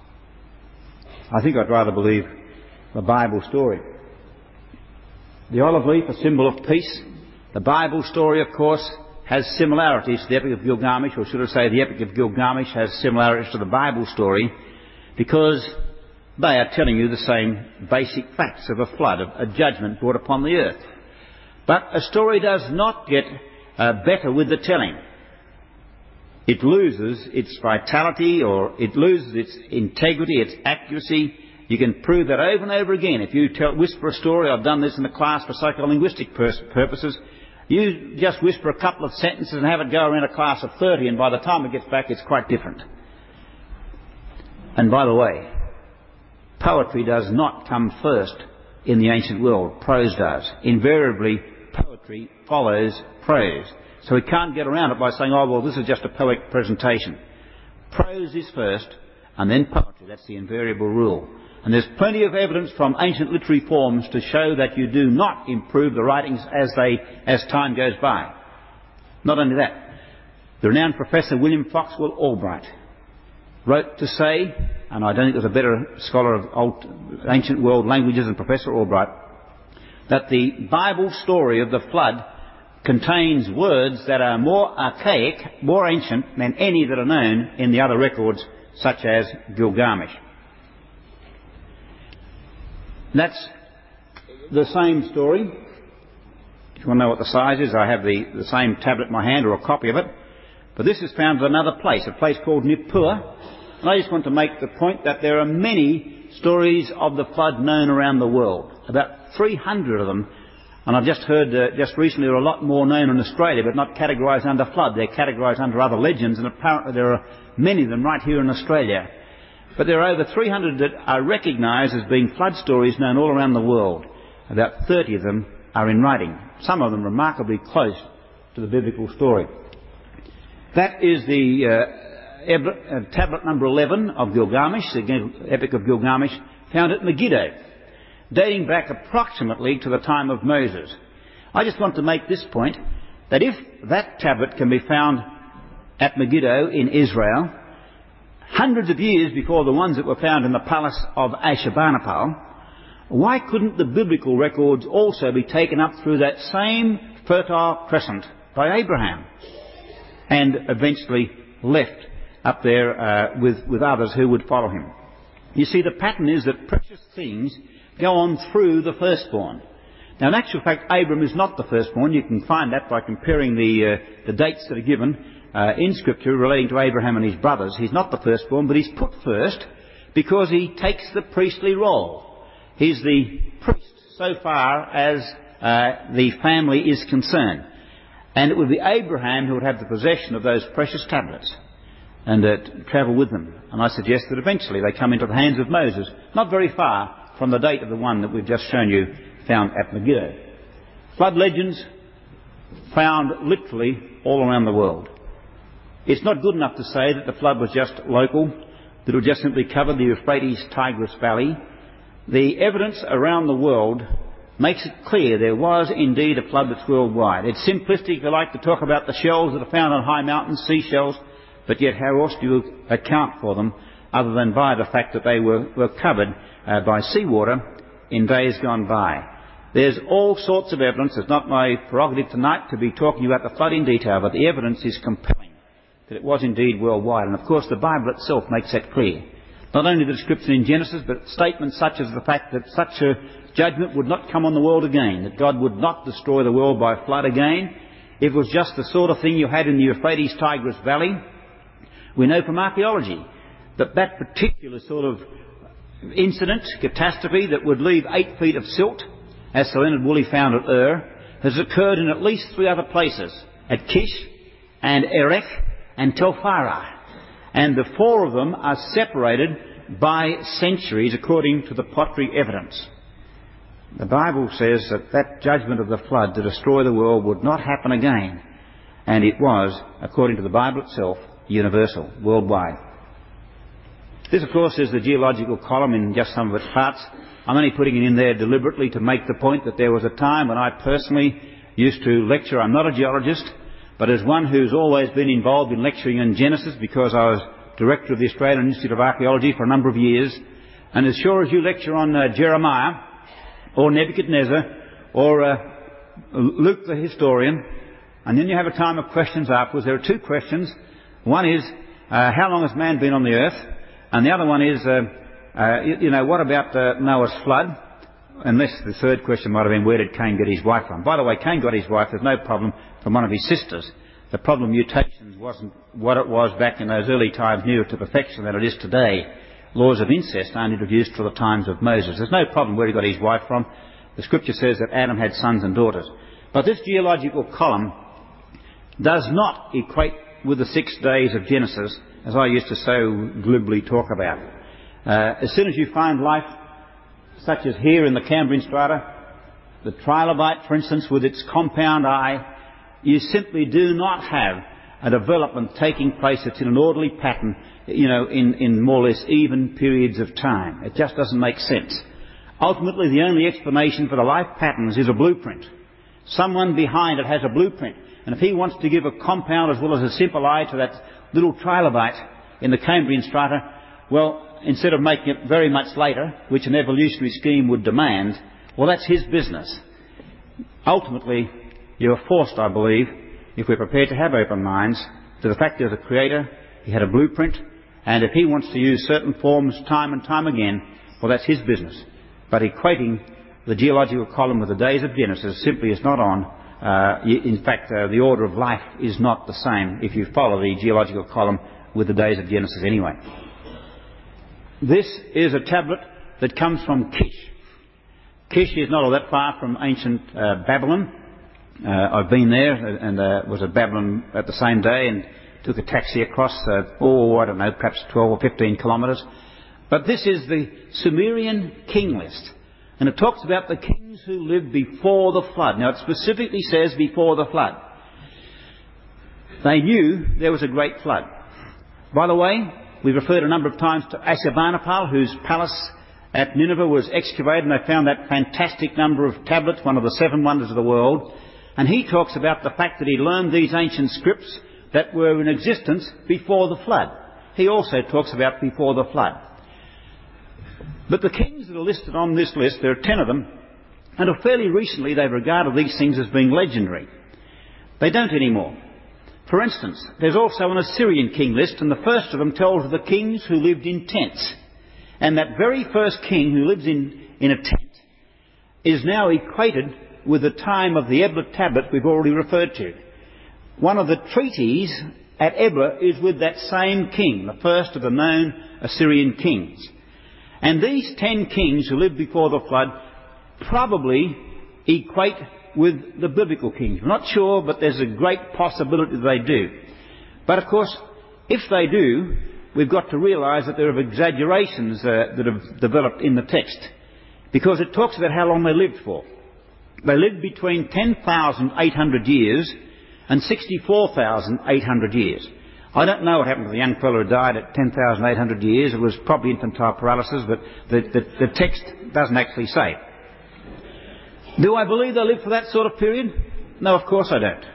I think I'd rather believe the Bible story. The olive leaf, a symbol of peace. The Bible story, of course, has similarities to the Epic of Gilgamesh, or should I say the Epic of Gilgamesh has similarities to the Bible story, because they are telling you the same basic facts of a flood, of a judgment brought upon the earth. But a story does not get uh, better with the telling. It loses its vitality, or it loses its integrity, its accuracy. You can prove that over and over again. If you tell, whisper a story, I've done this in the class for psycholinguistic pers- purposes, you just whisper a couple of sentences and have it go around a class of thirty, and by the time it gets back it's quite different. And by the way, poetry does not come first in the ancient world. Prose does. Invariably, poetry follows prose. So we can't get around it by saying, oh, well, this is just a poetic presentation. Prose is first, and then poetry. That's the invariable rule. And there's plenty of evidence from ancient literary forms to show that you do not improve the writings as they, as time goes by. Not only that, the renowned Professor William Foxwell Albright wrote to say, and I don't think there's a better scholar of old, ancient world languages than Professor Albright, that the Bible story of the flood contains words that are more archaic, more ancient than any that are known in the other records, such as Gilgamesh. That's the same story. If you want to know what the size is, I have the, the same tablet in my hand, or a copy of it. But this is found at another place, a place called Nippur. And I just want to make the point that there are many stories of the flood known around the world. About three hundred of them. And I've just heard uh, just recently there are a lot more known in Australia, but not categorised under flood. They're categorised under other legends, and apparently there are many of them right here in Australia. But there are over three hundred that are recognised as being flood stories known all around the world. About thirty of them are in writing, some of them remarkably close to the biblical story. That is the uh, uh, tablet number eleven of Gilgamesh, the Epic of Gilgamesh, found at Megiddo, dating back approximately to the time of Moses. I just want to make this point, that if that tablet can be found at Megiddo in Israel, hundreds of years before the ones that were found in the palace of Ashurbanipal, why couldn't the biblical records also be taken up through that same fertile crescent by Abraham and eventually left up there uh, with, with others who would follow him? You see, the pattern is that precious things go on through the firstborn. Now, in actual fact, Abram is not the firstborn. You can find that by comparing the, uh, the dates that are given uh, in Scripture relating to Abraham and his brothers. He's not the firstborn, but he's put first because he takes the priestly role. He's the priest so far as uh, the family is concerned. And it would be Abraham who would have the possession of those precious tablets and uh, travel with them. And I suggest that eventually they come into the hands of Moses, not very far from the date of the one that we've just shown you found at Megiddo. Flood legends found literally all around the world. It's not good enough to say that the flood was just local, that it just simply covered the Euphrates-Tigris Valley. The evidence around the world makes it clear there was indeed a flood that's worldwide. It's simplistic, if you like, to talk about the shells that are found on high mountains, seashells, but yet how else do you account for them other than by the fact that they were, were covered uh, by seawater in days gone by? There's all sorts of evidence. It's not my prerogative tonight to be talking about the flood in detail, but the evidence is compelling that it was indeed worldwide. And of course the Bible itself makes that clear. Not only the description in Genesis, but statements such as the fact that such a judgment would not come on the world again, that God would not destroy the world by flood again. It was just the sort of thing you had in the Euphrates-Tigris Valley. We know from archaeology that that particular sort of incident, catastrophe, that would leave eight feet of silt, as Sir Leonard Woolley found at Ur, has occurred in at least three other places, at Kish and Erech and Tel Farah. And the four of them are separated by centuries according to the pottery evidence. The Bible says that that judgment of the flood to destroy the world would not happen again. And it was, according to the Bible itself, universal, worldwide. This, of course, is the geological column in just some of its parts. I'm only putting it in there deliberately to make the point that there was a time when I personally used to lecture. I'm not a geologist, but as one who's always been involved in lecturing in Genesis because I was director of the Australian Institute of Archaeology for a number of years, and as sure as you lecture on uh, Jeremiah or Nebuchadnezzar or uh, Luke the historian, and then you have a time of questions afterwards, there are two questions. One is, uh, how long has man been on the earth? And the other one is, uh, uh, you, you know, what about uh, Noah's flood? Unless the third question might have been, where did Cain get his wife from? By the way, Cain got his wife, there's no problem, from one of his sisters. The problem, mutations, wasn't what it was back in those early times, nearer to perfection than it is today. Laws of incest aren't introduced till the times of Moses. There's no problem where he got his wife from. The Scripture says that Adam had sons and daughters. But this geological column does not equate with the six days of Genesis, as I used to so glibly talk about. Uh, as soon as you find life, such as here in the Cambrian strata, the trilobite, for instance, with its compound eye, you simply do not have a development taking place that's in an orderly pattern, you know, in, in more or less even periods of time. It just doesn't make sense. Ultimately, the only explanation for the life patterns is a blueprint. Someone behind it has a blueprint. And if he wants to give a compound as well as a simple eye to that little trilobite in the Cambrian strata, well, instead of making it very much later, which an evolutionary scheme would demand, well, that's his business. Ultimately, you are forced, I believe, if we're prepared to have open minds, to the fact there's a creator, he had a blueprint, and if he wants to use certain forms time and time again, well, that's his business. But equating the geological column with the days of Genesis simply is not on. Uh, in fact, uh, the order of life is not the same if you follow the geological column with the days of Genesis anyway. This is a tablet that comes from Kish. Kish is not all that far from ancient uh, Babylon. Uh, I've been there and uh, was at Babylon at the same day and took a taxi across, uh, oh, I don't know, perhaps twelve or fifteen kilometres. But this is the Sumerian king list. And it talks about the kings who lived before the flood. Now, it specifically says before the flood. They knew there was a great flood. By the way, we've referred a number of times to Ashurbanipal, whose palace at Nineveh was excavated, and they found that fantastic number of tablets, one of the seven wonders of the world. And he talks about the fact that he learned these ancient scripts that were in existence before the flood. he also talks about before the flood. But the kings that are listed on this list, there are ten of them, and fairly recently they've regarded these things as being legendary. They don't anymore. For instance, there's also an Assyrian king list, and the first of them tells of the kings who lived in tents. And that very first king who lives in, in a tent is now equated with the time of the Ebla tablet we've already referred to. One of the treaties at Ebla is with that same king, the first of the known Assyrian kings. And these ten kings who lived before the flood probably equate with the biblical kings. We're not sure, but there's a great possibility that they do. But of course, if they do, we've got to realise that there are exaggerations uh, that have developed in the text, because it talks about how long they lived for. They lived between ten thousand eight hundred years and sixty-four thousand eight hundred years. I don't know what happened to the young fellow who died at ten thousand eight hundred years. It was probably infantile paralysis, but the, the, the text doesn't actually say. Do I believe they lived for that sort of period? No, of course I don't.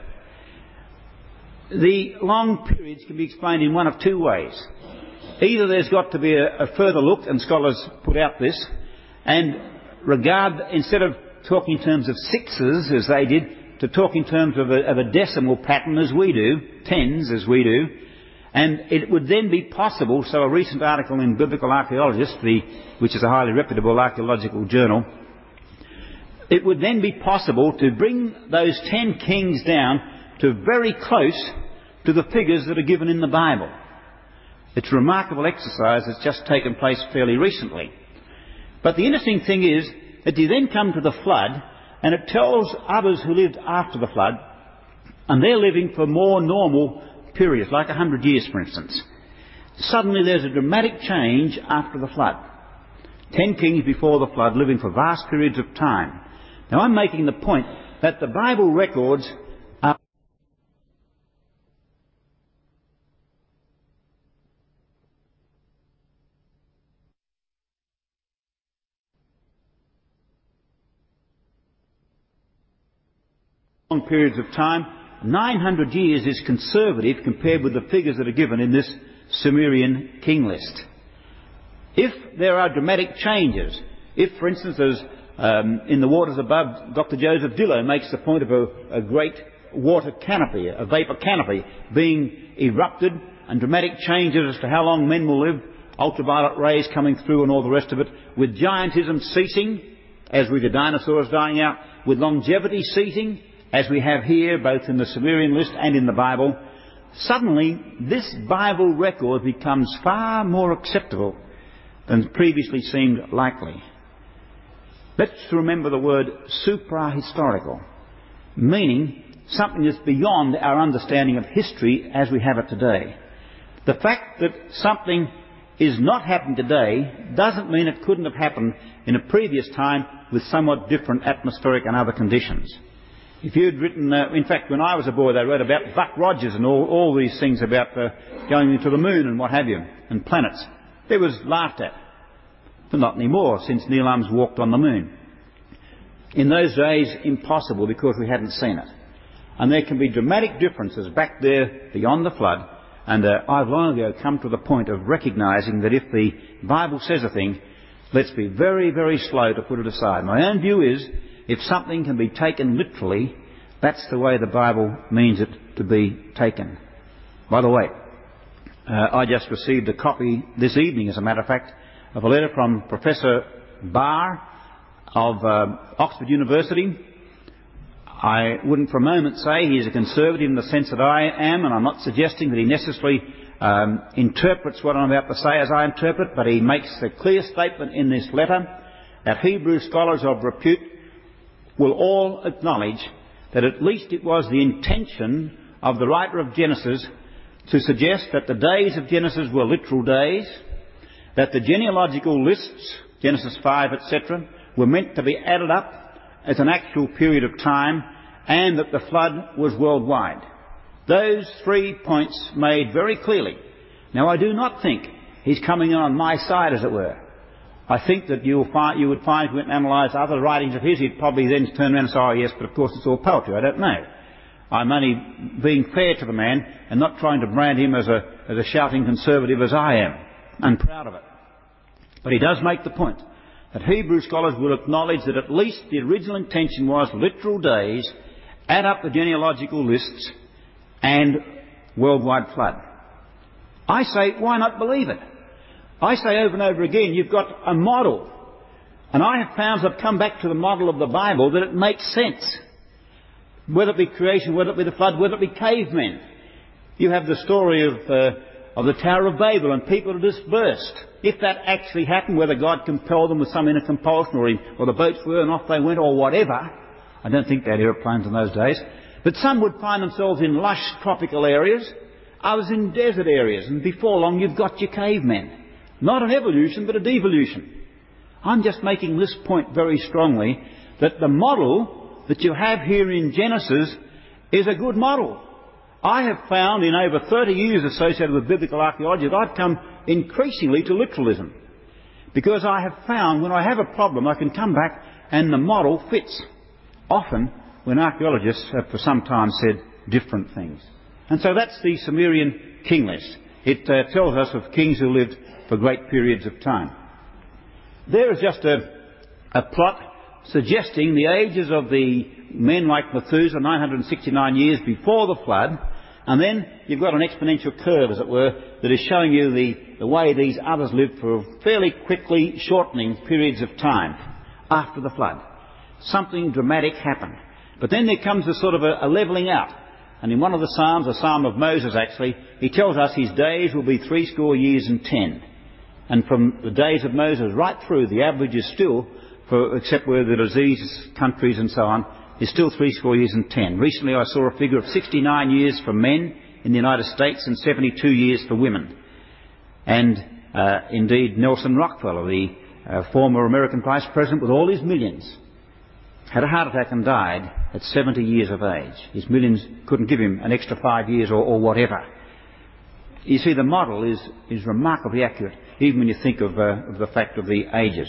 The long periods can be explained in one of two ways. Either there's got to be a, a further look, and scholars put out this, and regard, instead of talking in terms of sixes as they did, to talk in terms of a, of a decimal pattern as we do, tens as we do, and it would then be possible, so a recent article in Biblical Archaeologist, the, which is a highly reputable archaeological journal, it would then be possible to bring those ten kings down to very close to the figures that are given in the Bible. It's a remarkable exercise that's just taken place fairly recently. But the interesting thing is that you then come to the flood, and it tells others who lived after the flood, and they're living for more normal periods, like a hundred years, for instance. Suddenly there's a dramatic change after the flood. Ten kings before the flood living for vast periods of time. Now I'm making the point that the Bible records are long periods of time. nine hundred years is conservative compared with the figures that are given in this Sumerian king list. If there are dramatic changes, if, for instance, there's um, in the waters above, Doctor Joseph Dillow makes the point of a, a great water canopy, a vapour canopy, being erupted, and dramatic changes as to how long men will live, ultraviolet rays coming through and all the rest of it, with giantism ceasing, as with the dinosaurs dying out, with longevity ceasing, as we have here, both in the Sumerian list and in the Bible. Suddenly, this Bible record becomes far more acceptable than previously seemed likely. Let's remember the word supra-historical, meaning something that's beyond our understanding of history as we have it today. The fact that something is not happening today doesn't mean it couldn't have happened in a previous time with somewhat different atmospheric and other conditions. If you'd written, uh, in fact, when I was a boy, they wrote about Buck Rogers and all, all these things about uh, going into the moon and what have you, and planets. It was laughed at. But not anymore, since Neil Armstrong walked on the moon. In those days, impossible, because we hadn't seen it. And there can be dramatic differences back there beyond the flood, and uh, I've long ago come to the point of recognising that if the Bible says a thing, let's be very, very slow to put it aside. My own view is, if something can be taken literally, that's the way the Bible means it to be taken. By the way, uh, I just received a copy this evening, as a matter of fact, of a letter from Professor Barr of uh, Oxford University. I wouldn't for a moment say he's a conservative in the sense that I am, and I'm not suggesting that he necessarily um, interprets what I'm about to say as I interpret, but he makes a clear statement in this letter that Hebrew scholars of repute will all acknowledge that at least it was the intention of the writer of Genesis to suggest that the days of Genesis were literal days, that the genealogical lists, Genesis five, et cetera, were meant to be added up as an actual period of time, and that the flood was worldwide. Those three points made very clearly. Now, I do not think he's coming in on my side, as it were. I think that you'll find, you would find, if you went and analysed other writings of his, he'd probably then turn around and say, oh yes, but of course it's all poetry. I don't know. I'm only being fair to the man and not trying to brand him as a, as a shouting conservative as I am, and proud of it. But he does make the point that Hebrew scholars will acknowledge that at least the original intention was literal days, add up the genealogical lists, and worldwide flood. I say, why not believe it? I say over and over again, you've got a model. And I have found, as I've come back to the model of the Bible, that it makes sense. Whether it be creation, whether it be the flood, whether it be cavemen. You have the story of, uh, of the Tower of Babel and people dispersed. If that actually happened, whether God compelled them with some inner compulsion, or, he, or the boats were and off they went, or whatever. I don't think they had aeroplanes in those days. But some would find themselves in lush tropical areas, others in desert areas, and before long you've got your cavemen. Not an evolution, but a devolution. I'm just making this point very strongly, that the model that you have here in Genesis is a good model. I have found in over thirty years associated with biblical archaeology that I've come increasingly to literalism. Because I have found when I have a problem I can come back and the model fits. Often when archaeologists have for some time said different things. And so that's the Sumerian king list. It uh, tells us of kings who lived for great periods of time. There is just a, a plot suggesting the ages of the men like Methuselah, nine hundred sixty-nine years before the flood, and then you've got an exponential curve, as it were, that is showing you the, the way these others lived for fairly quickly shortening periods of time after the flood. Something dramatic happened. But then there comes a sort of a, a levelling out. And in one of the Psalms, a Psalm of Moses actually, he tells us his days will be threescore years and ten. And from the days of Moses right through, the average is still, for, except where the disease countries and so on, is still threescore years and ten. Recently I saw a figure of sixty-nine years for men in the United States and seventy-two years for women. And uh, indeed Nelson Rockefeller, the uh, former American Vice President with all his millions, had a heart attack and died at seventy years of age. His millions couldn't give him an extra five years or, or whatever. You see, the model is, is remarkably accurate, even when you think of, uh, of the fact of the ages.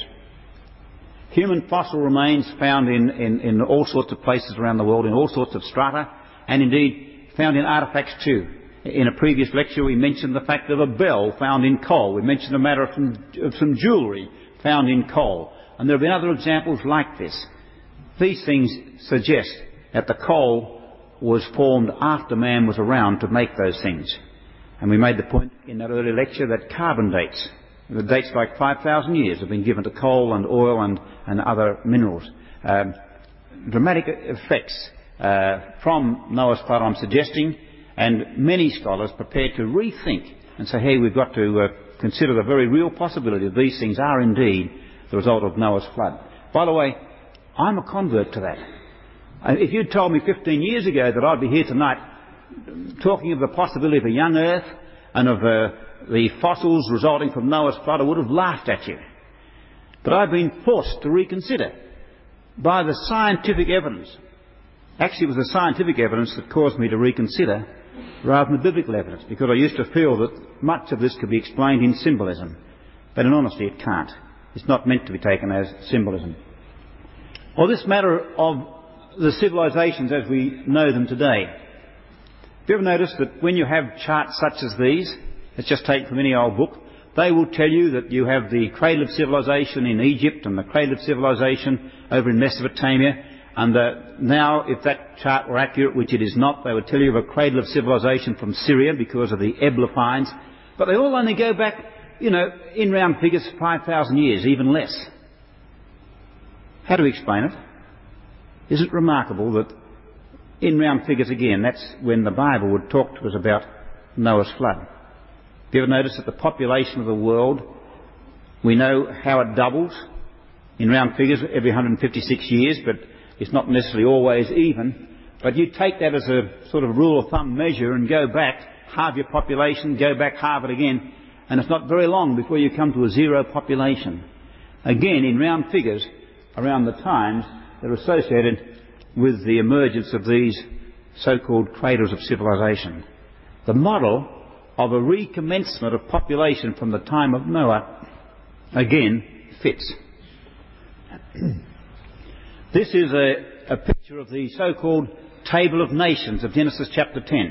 Human fossil remains found in, in, in all sorts of places around the world, in all sorts of strata, and indeed found in artefacts too. In a previous lecture we mentioned the fact of a bell found in coal. We mentioned a matter of some, of some jewellery found in coal. And there have been other examples like this. These things suggest that the coal was formed after man was around to make those things. And we made the point in that earlier lecture that carbon dates, the dates like five thousand years, have been given to coal and oil and, and other minerals. Um, dramatic effects uh, from Noah's flood, I'm suggesting, and many scholars prepared to rethink and say, hey, we've got to uh, consider the very real possibility that these things are indeed the result of Noah's flood. By the way, I'm a convert to that. If you'd told me fifteen years ago that I'd be here tonight talking of the possibility of a young earth and of uh, the fossils resulting from Noah's flood, I would have laughed at you. But I've been forced to reconsider by the scientific evidence. Actually, it was the scientific evidence that caused me to reconsider rather than the biblical evidence, because I used to feel that much of this could be explained in symbolism. But in honesty, it can't. It's not meant to be taken as symbolism. Well, this matter of the civilizations as we know them today. Have you ever noticed that when you have charts such as these, let's just take from any old book, they will tell you that you have the cradle of civilization in Egypt and the cradle of civilization over in Mesopotamia, and that now, if that chart were accurate, which it is not, they would tell you of a cradle of civilization from Syria because of the Ebla finds. But they all only go back, you know, in round figures, five thousand years, even less. How do we explain it? Is it remarkable that in round figures again, that's when the Bible would talk to us about Noah's flood? Have you ever noticed that the population of the world, we know how it doubles in round figures every one hundred fifty-six years, but it's not necessarily always even. But you take that as a sort of rule of thumb measure and go back, halve your population, go back, halve it again, and it's not very long before you come to a zero population. Again, in round figures, around the times that are associated with the emergence of these so-called cradles of civilization. The model of a recommencement of population from the time of Noah, again, fits. This is a, a picture of the so-called table of nations of Genesis chapter ten.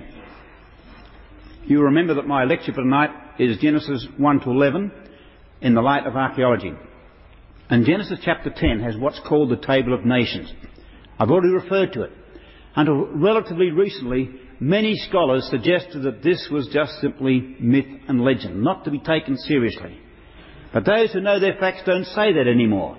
You remember that my lecture for tonight is Genesis one to eleven in the light of archaeology. And Genesis chapter ten has what's called the table of nations. I've already referred to it. Until relatively recently, many scholars suggested that this was just simply myth and legend, not to be taken seriously. But those who know their facts don't say that anymore.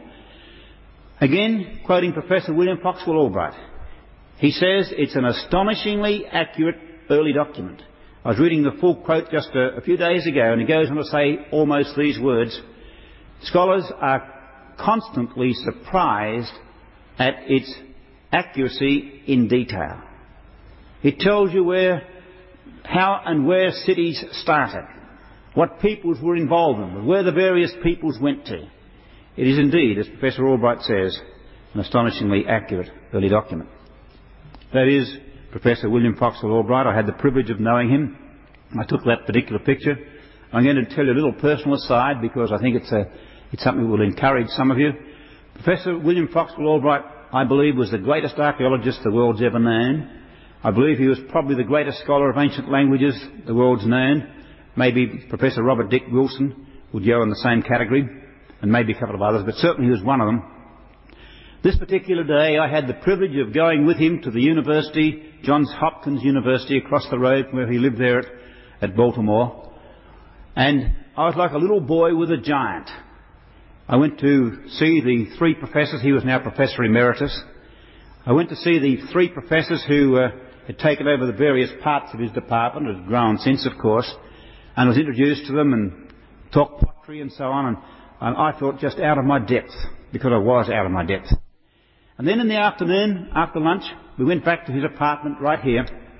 Again, quoting Professor William Foxwell Albright, he says it's an astonishingly accurate early document. I was reading the full quote just a, a few days ago, and he goes on to say almost these words: scholars are constantly surprised at its accuracy in detail. It tells you where, how and where cities started, what peoples were involved in, where the various peoples went to. It is indeed, as Professor Albright says, an astonishingly accurate early document. That is Professor William Foxwell Albright. I had the privilege of knowing him. I took that particular picture. I'm going to tell you a little personal aside because I think it's, a, it's something that will encourage some of you. Professor William Foxwell Albright, I believe, was the greatest archaeologist the world's ever known. I believe he was probably the greatest scholar of ancient languages the world's known. Maybe Professor Robert Dick Wilson would go in the same category, and maybe a couple of others, but certainly he was one of them. This particular day I had the privilege of going with him to the university, Johns Hopkins University, across the road from where he lived there at, at Baltimore. And I was like a little boy with a giant. I went to see the three professors. He was now Professor Emeritus. I went to see the three professors who uh, had taken over the various parts of his department, had grown since, of course, and was introduced to them and talked pottery and so on. And, and I felt just out of my depth, because I was out of my depth. And then in the afternoon, after lunch, we went back to his apartment right here.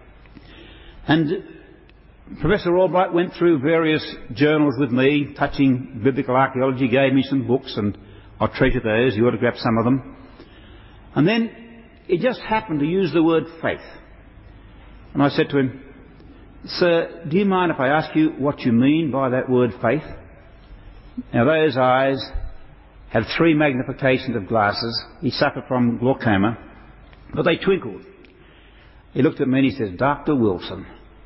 And Professor Albright went through various journals with me, touching biblical archaeology, gave me some books, and I treasured those. He autographed some of them. And then he just happened to use the word faith. And I said to him, "Sir, do you mind if I ask you what you mean by that word faith?" Now those eyes had three magnifications of glasses. He suffered from glaucoma, but they twinkled. He looked at me and he said, "Doctor Wilson,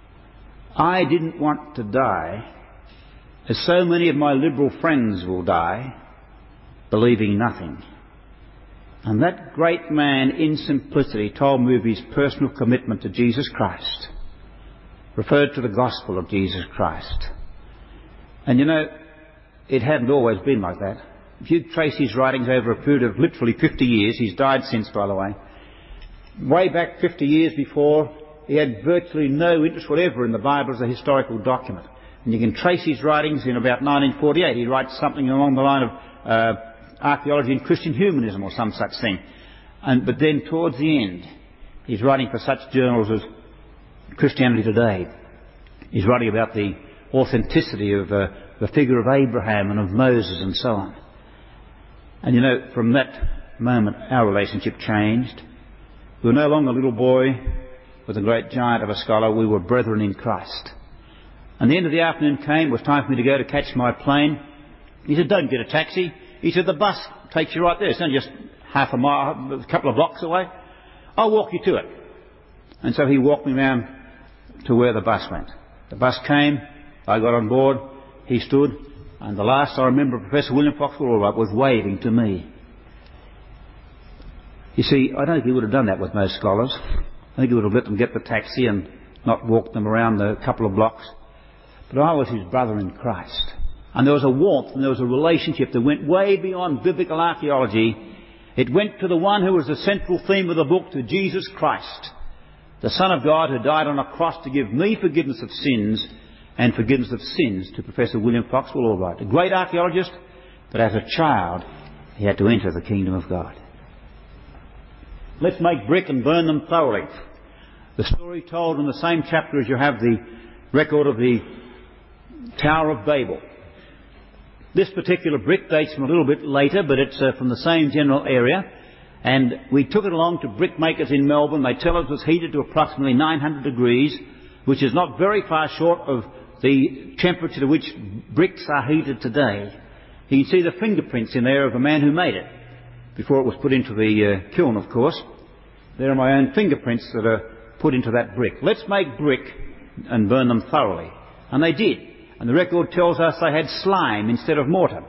I didn't want to die, as so many of my liberal friends will die, believing nothing." And that great man in simplicity told me of his personal commitment to Jesus Christ, referred to the gospel of Jesus Christ. And you know, it hadn't always been like that. If you trace his writings over a period of literally fifty years, he's died since, by the way, way back fifty years before, he had virtually no interest whatever in the Bible as a historical document. And you can trace his writings in about nineteen forty-eight. He writes something along the line of uh, archaeology and Christian humanism or some such thing. And, but then towards the end, he's writing for such journals as Christianity Today. He's writing about the authenticity of uh, the figure of Abraham and of Moses and so on. And you know, from that moment, our relationship changed. We were no longer a little boy with a great giant of a scholar. We were brethren in Christ. And the end of the afternoon came. It was time for me to go to catch my plane. He said, "Don't get a taxi." He said, "The bus takes you right there. It's only just half a mile, a couple of blocks away. I'll walk you to it." And so he walked me round to where the bus went. The bus came. I got on board. He stood. And the last I remember, Professor William Foxwell Albright was waving to me. You see, I don't think he would have done that with most scholars. I think he would have let them get the taxi and not walk them around the couple of blocks. But I was his brother in Christ. And there was a warmth and there was a relationship that went way beyond biblical archaeology. It went to the one who was the central theme of the book, to Jesus Christ, the Son of God, who died on a cross to give me forgiveness of sins and forgiveness of sins, to Professor William Foxwell Albright, a great archaeologist, but as a child he had to enter the kingdom of God. Let's make brick and burn them thoroughly. The story told in the same chapter as you have the record of the Tower of Babel. This particular brick dates from a little bit later, but it's uh, from the same general area. And we took it along to brickmakers in Melbourne. They tell us it was heated to approximately nine hundred degrees, which is not very far short of the temperature to which bricks are heated today. You can see the fingerprints in there of the man who made it, before it was put into the uh, kiln, of course. There are my own fingerprints that are put into that brick. Let's make brick and burn them thoroughly. And they did. And the record tells us they had slime instead of mortar.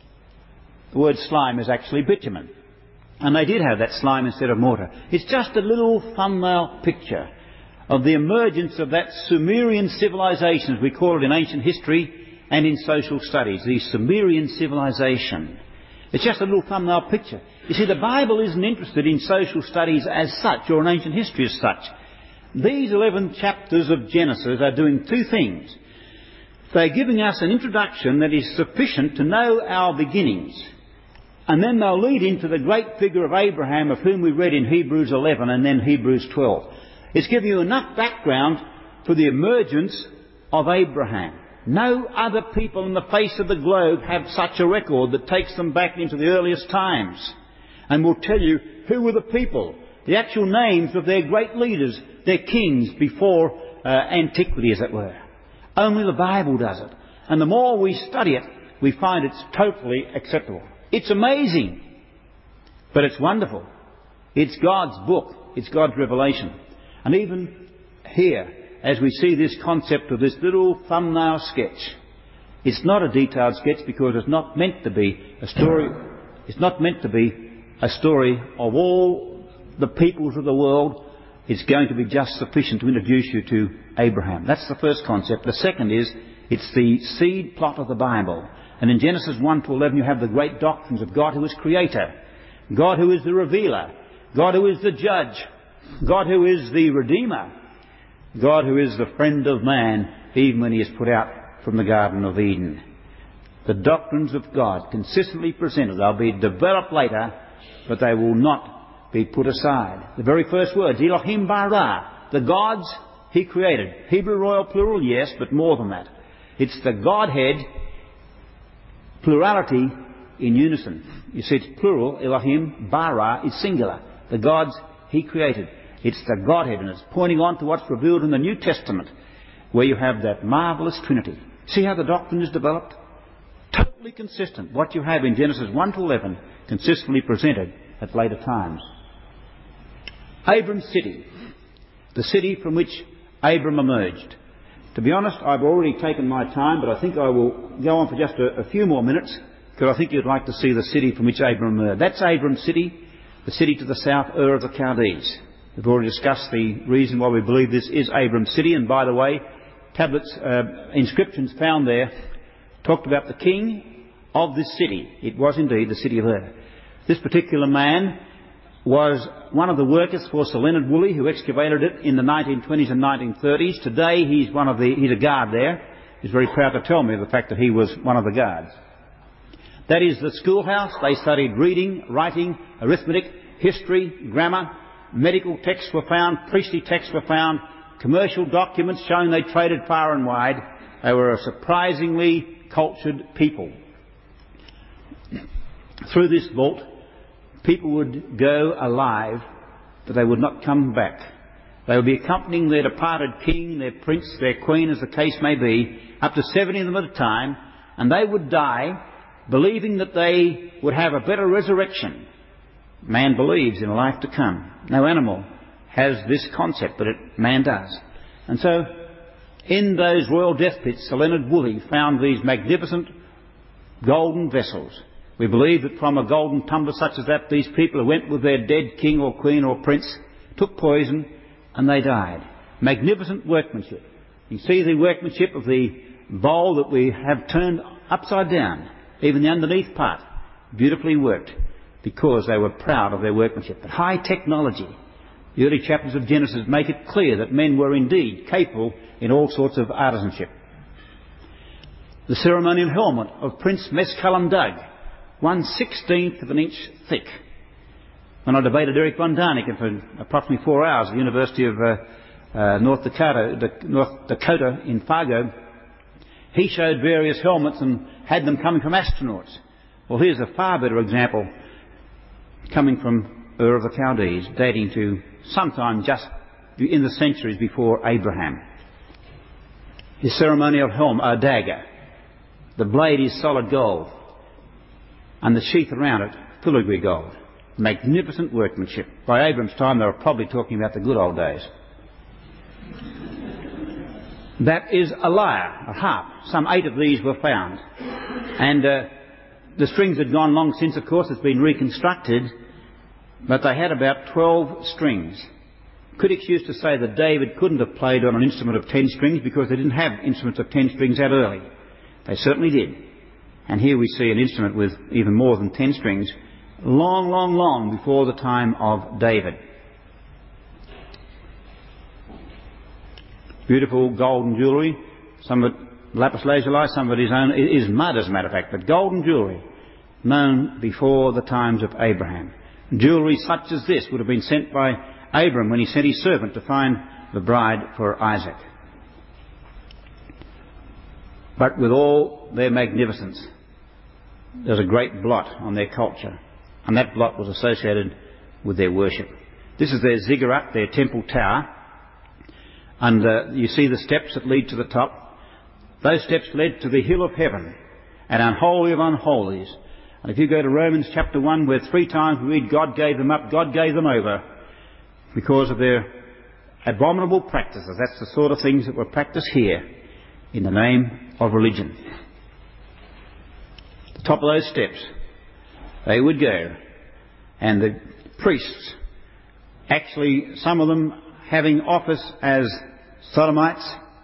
The word slime is actually bitumen. And they did have that slime instead of mortar. It's just a little thumbnail picture of the emergence of that Sumerian civilization, as we call it in ancient history and in social studies, the Sumerian civilization. It's just a little thumbnail picture. You see, the Bible isn't interested in social studies as such, or in ancient history as such. These eleven chapters of Genesis are doing two things. They're giving us an introduction that is sufficient to know our beginnings. And then they'll lead into the great figure of Abraham, of whom we read in Hebrews eleven and then Hebrews twelve. It's giving you enough background for the emergence of Abraham. No other people on the face of the globe have such a record that takes them back into the earliest times and will tell you who were the people, the actual names of their great leaders, their kings before uh, antiquity, as it were. Only the Bible does it. And the more we study it, we find it's totally acceptable. It's amazing, but it's wonderful. It's God's book. It's God's revelation. And even here, as we see this concept of this little thumbnail sketch, it's not a detailed sketch because it's not meant to be a story. It's not meant to be a story of all the peoples of the world. It's going to be just sufficient to introduce you to Abraham. That's the first concept. The second is, it's the seed plot of the Bible. And in Genesis one to eleven you have the great doctrines of God who is creator, God who is the revealer, God who is the judge, God who is the redeemer, God who is the friend of man, even when he is put out from the Garden of Eden. The doctrines of God consistently presented. They'll be developed later, but they will not be put aside. The very first words, Elohim bara, the gods he created. Hebrew royal plural, yes, but more than that. It's the Godhead, plurality in unison. You see, it's plural. Elohim bara is singular. The gods he created. It's the Godhead, and it's pointing on to what's revealed in the New Testament, where you have that marvellous Trinity. See how the doctrine is developed? Totally consistent. What you have in Genesis one to eleven, consistently presented at later times. Abram's city, the city from which Abram emerged. To be honest, I've already taken my time, but I think I will go on for just a, a few more minutes, because I think you'd like to see the city from which Abram emerged. That's Abram's city, the city to the south, Ur of the Chaldees. We've already discussed the reason why we believe this is Abram's city. And by the way, tablets, uh, inscriptions found there talked about the king of this city. It was indeed the city of Ur. This particular man was one of the workers for Sir Leonard Woolley, who excavated it in the nineteen twenties and nineteen thirties. Today he's one of the, he's a guard there. He's very proud to tell me the fact that he was one of the guards. That is the schoolhouse. They studied reading, writing, arithmetic, history, grammar. Medical texts were found, priestly texts were found, commercial documents showing they traded far and wide. They were a surprisingly cultured people. Through this vault, people would go alive, but they would not come back. They would be accompanying their departed king, their prince, their queen, as the case may be, up to seventy of them at a time, and they would die believing that they would have a better resurrection. Man believes in a life to come. No animal has this concept, but it, man does. And so, in those royal death pits, Sir Leonard Woolley found these magnificent golden vessels. We believe that from a golden tumbler such as that, these people who went with their dead king or queen or prince took poison and they died. Magnificent workmanship. You see the workmanship of the bowl that we have turned upside down, even the underneath part, beautifully worked, because they were proud of their workmanship. But high technology, the early chapters of Genesis make it clear that men were indeed capable in all sorts of artisanship. The ceremonial helmet of Prince Mescallum Dug, one sixteenth of an inch thick. When I debated Eric von Daniken for approximately four hours at the University of uh, uh, North Dakota, North Dakota in Fargo, he showed various helmets and had them coming from astronauts. Well, here's a far better example coming from Ur of the Chaldees, dating to sometime just in the centuries before Abraham. His ceremonial helm, a dagger. The blade is solid gold, and the sheath around it, filigree gold. Magnificent workmanship. By Abram's time, they were probably talking about the good old days. That is a lyre, a harp. Some eight of these were found. And uh, the strings had gone long since, of course. It's been reconstructed. But they had about twelve strings. Critics used to say that David couldn't have played on an instrument of ten strings because they didn't have instruments of ten strings that early. They certainly did. And here we see an instrument with even more than ten strings, long, long, long before the time of David. Beautiful golden jewellery, some of it lapis lazuli, some of it is, own, is mud as a matter of fact, but golden jewellery known before the times of Abraham. Jewellery such as this would have been sent by Abram when he sent his servant to find the bride for Isaac. But with all their magnificence, there's a great blot on their culture, and that blot was associated with their worship. This is their ziggurat, their temple tower, and uh, you see the steps that lead to the top. Those steps led to the hill of heaven, and unholy of unholies. And if you go to Romans chapter one, where three times we read God gave them up, God gave them over, because of their abominable practices. That's the sort of things that were practiced here in the name of religion. The top of those steps, they would go, and the priests, actually some of them having office as sodomites,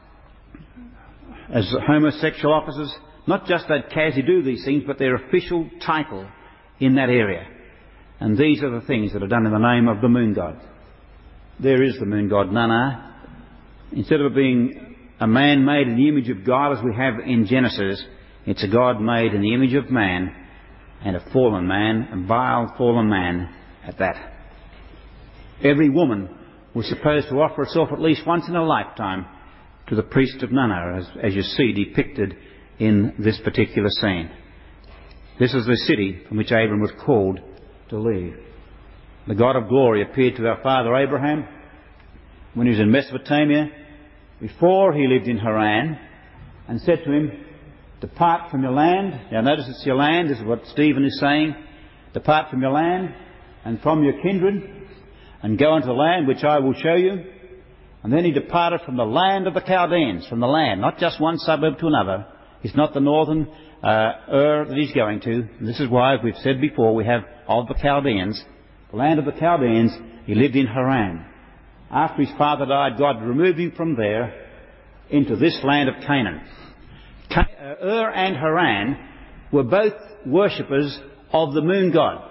as homosexual officers, not just that casually do these things, but their official title in that area. And these are the things that are done in the name of the moon god. There is the moon god Nanna. Instead of being a man made in the image of God as we have in Genesis, it's a God made in the image of man, and a fallen man, a vile fallen man at that. Every woman was supposed to offer herself at least once in a lifetime to the priest of Nanna, as, as you see depicted in this particular scene. This is the city from which Abram was called to leave. The God of glory appeared to our father Abraham when he was in Mesopotamia, before he lived in Haran, and said to him, "Depart from your land." Now notice it's your land. This is what Stephen is saying. "Depart from your land and from your kindred, and go into the land which I will show you." And then he departed from the land of the Chaldeans, from the land, not just one suburb to another. It's not the northern uh, Ur that he's going to. And this is why, as we've said before, we have of the Chaldeans. The land of the Chaldeans, he lived in Haran. After his father died, God removed him from there into this land of Canaan. Ur and Haran were both worshippers of the moon god.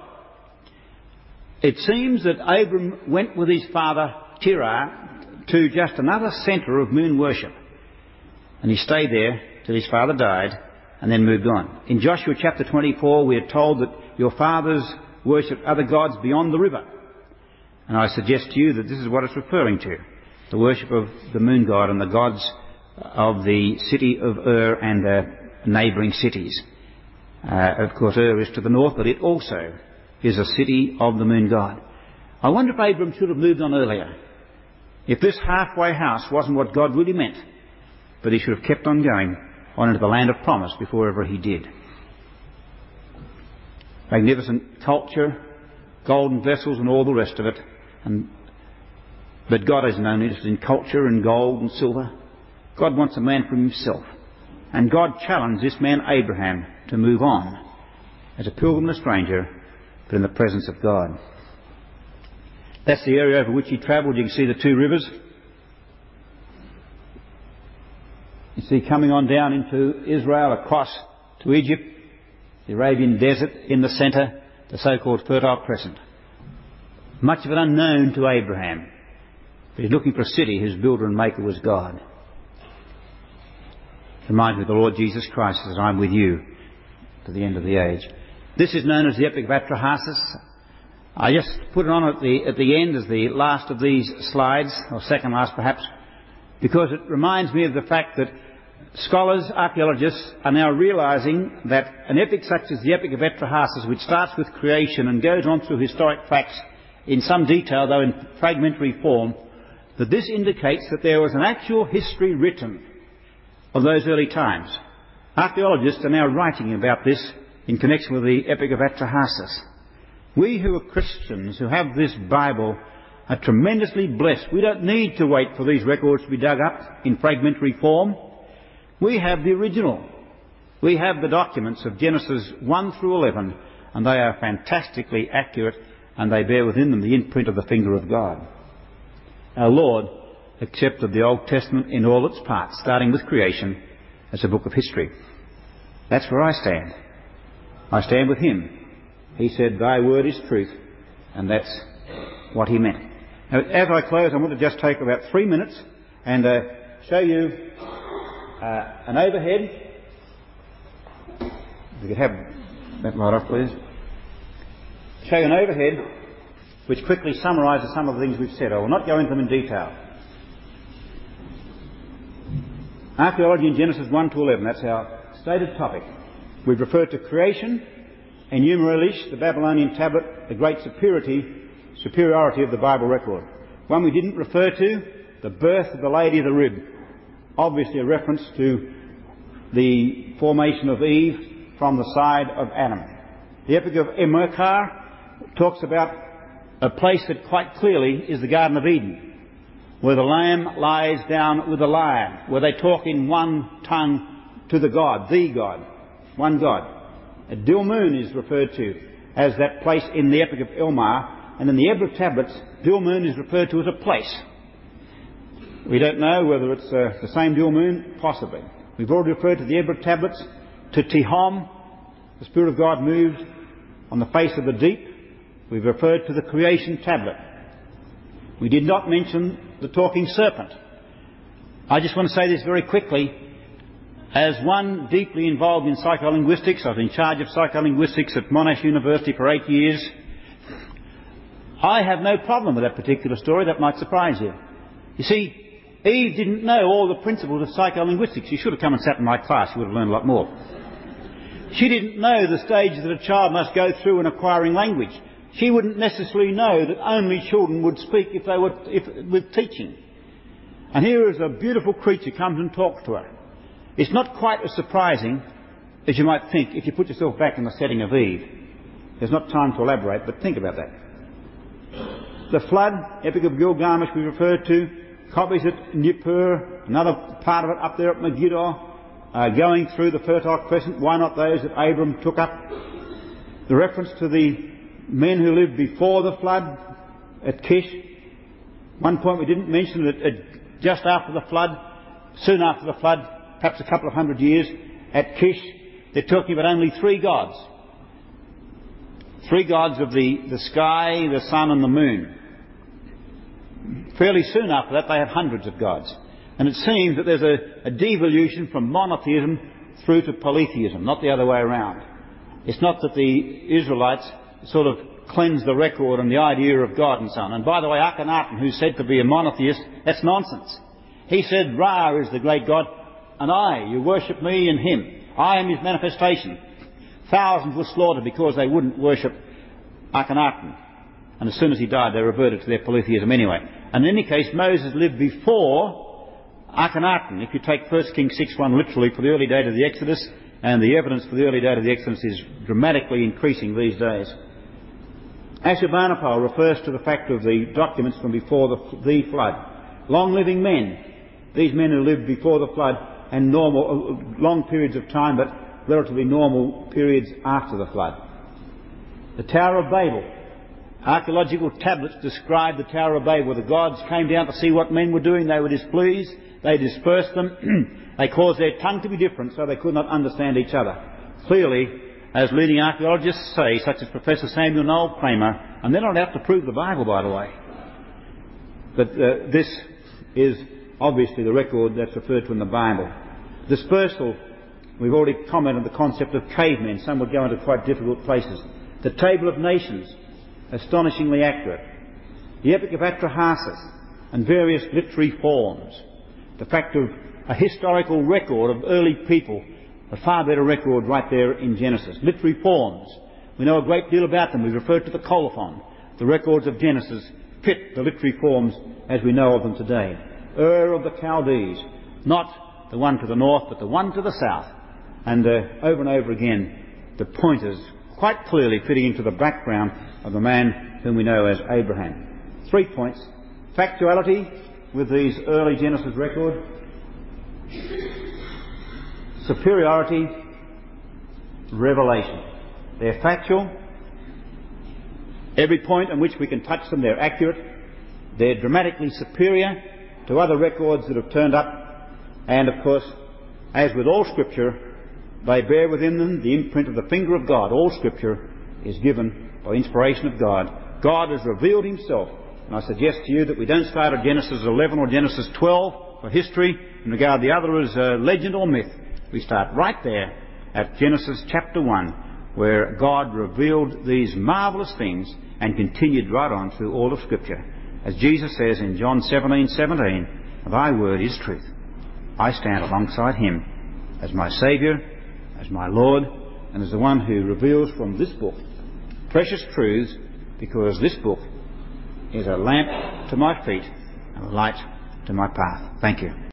It seems that Abram went with his father Terah to just another centre of moon worship, and he stayed there till his father died and then moved on. In Joshua chapter twenty-four we are told that your fathers worshipped other gods beyond the river, and I suggest to you that this is what it's referring to, the worship of the moon god and the gods of the city of Ur and the neighbouring cities. Uh, of course Ur is to the north, but it also is a city of the moon god. I wonder if Abram should have moved on earlier, if this halfway house wasn't what God really meant, but he should have kept on going on into the land of promise before ever he did. Magnificent culture, golden vessels and all the rest of it, and but God has no interest in culture and gold and silver. God wants a man from himself, and God challenged this man Abraham to move on as a pilgrim and a stranger, but in the presence of God. That's the area over which he travelled. You can see the two rivers. You see coming on down into Israel, across to Egypt, the Arabian desert in the centre, the so-called Fertile Crescent. Much of it unknown to Abraham, but he's looking for a city whose builder and maker was God. Remind me of the Lord Jesus Christ says, "I'm with you to the end of the age." This is known as the Epic of Atrahasis. I just put it on at the, at the end as the last of these slides, or second last perhaps, because it reminds me of the fact that scholars, archaeologists, are now realising that an epic such as the Epic of Atrahasis, which starts with creation and goes on through historic facts in some detail, though in fragmentary form, that this indicates that there was an actual history written of those early times. Archaeologists are now writing about this in connection with the Epic of Atrahasis. We who are Christians, who have this Bible, are tremendously blessed. We don't need to wait for these records to be dug up in fragmentary form. We have the original. We have the documents of Genesis one through eleven, and they are fantastically accurate, and they bear within them the imprint of the finger of God. Our Lord accepted the Old Testament in all its parts, starting with creation, as a book of history. That's where I stand. I stand with him. He said, "Thy word is truth," and that's what he meant. Now, as I close, I want to just take about three minutes and uh, show you uh, an overhead. If you could have that light off, please. Show you an overhead which quickly summarises some of the things we've said. I will not go into them in detail. Archaeology in Genesis one to eleven, that's our stated topic. We've referred to creation, Enuma Elish, the Babylonian tablet, the great superiority, superiority of the Bible record. One we didn't refer to, the birth of the Lady of the Rib. Obviously a reference to the formation of Eve from the side of Adam. The Epic of Emekar talks about a place that quite clearly is the Garden of Eden, where the lamb lies down with the lion, where they talk in one tongue to the God, the God, one God. A Dilmun is referred to as that place in the Epic of Elmar, and in the Ebra tablets, Dilmun is referred to as a place. We don't know whether it's uh, the same Dilmun, possibly. We've already referred to the Ebra tablets, to Tihom, the Spirit of God moved on the face of the deep. We've referred to the creation tablet. We did not mention the talking serpent. I just want to say this very quickly. As one deeply involved in psycholinguistics, I was in charge of psycholinguistics at Monash University for eight years. I have no problem with that particular story. That might surprise you. You see, Eve didn't know all the principles of psycholinguistics. She should have come and sat in my class. She would have learned a lot more. She didn't know the stages that a child must go through in acquiring language. She wouldn't necessarily know that only children would speak if they were if, with teaching. And here is a beautiful creature comes and talks to her. It's not quite as surprising as you might think if you put yourself back in the setting of Eve. There's not time to elaborate, but think about that. The flood, Epic of Gilgamesh we referred to, copies at Nippur, another part of it up there at Megiddo, uh, going through the Fertile Crescent. Why not those that Abram took up? The reference to the men who lived before the flood at Kish. One point we didn't mention that at, just after the flood, soon after the flood, perhaps a couple of hundred years, at Kish, they're talking about only three gods. Three gods of the, the sky, the sun and the moon. Fairly soon after that they have hundreds of gods. And it seems that there's a, a devolution from monotheism through to polytheism, not the other way around. It's not that the Israelites sort of cleanse the record and the idea of God and so on. And by the way, Akhenaten, who's said to be a monotheist, that's nonsense. He said Ra is the great God, and I, you worship me and him. I am his manifestation. Thousands were slaughtered because they wouldn't worship Akhenaten. And as soon as he died, they reverted to their polytheism anyway. And in any case, Moses lived before Akhenaten. If you take First Kings six one literally for the early date of the Exodus, and the evidence for the early date of the Exodus is dramatically increasing these days. Ashurbanipal refers to the fact of the documents from before the, the flood. Long-living men, these men who lived before the flood, and normal, long periods of time, but relatively normal periods after the flood. The Tower of Babel. Archaeological tablets describe the Tower of Babel, where the gods came down to see what men were doing. They were displeased. They dispersed them. They caused their tongue to be different so they could not understand each other. Clearly, as leading archaeologists say, such as Professor Samuel Noel Kramer, and they're not out to prove the Bible, by the way, but uh, this is obviously the record that's referred to in the Bible. Dispersal, we've already commented on the concept of cavemen. Some would go into quite difficult places. The Table of Nations, astonishingly accurate. The Epic of Atrahasis and various literary forms. The fact of a historical record of early people, a far better record right there in Genesis. Literary forms, we know a great deal about them. We've referred to the colophon. The records of Genesis fit the literary forms as we know of them today. Ur of the Chaldees, not the one to the north, but the one to the south. And uh, over and over again, the pointers quite clearly fitting into the background of the man whom we know as Abraham. Three points. Factuality with these early Genesis records. Superiority. Revelation. They're factual. Every point on which we can touch them, they're accurate. They're dramatically superior to other records that have turned up. And of course, as with all Scripture, they bear within them the imprint of the finger of God. All Scripture is given by inspiration of God. God has revealed Himself. And I suggest to you that we don't start at Genesis eleven or Genesis twelve for history and regard the other as uh, legend or myth. We start right there at Genesis chapter one, where God revealed these marvellous things and continued right on through all of Scripture. As Jesus says in John seventeen seventeen, "Thy word is truth." I stand alongside Him as my Saviour, as my Lord, and as the one who reveals from this book precious truths, because this book is a lamp to my feet and a light to my path. Thank you.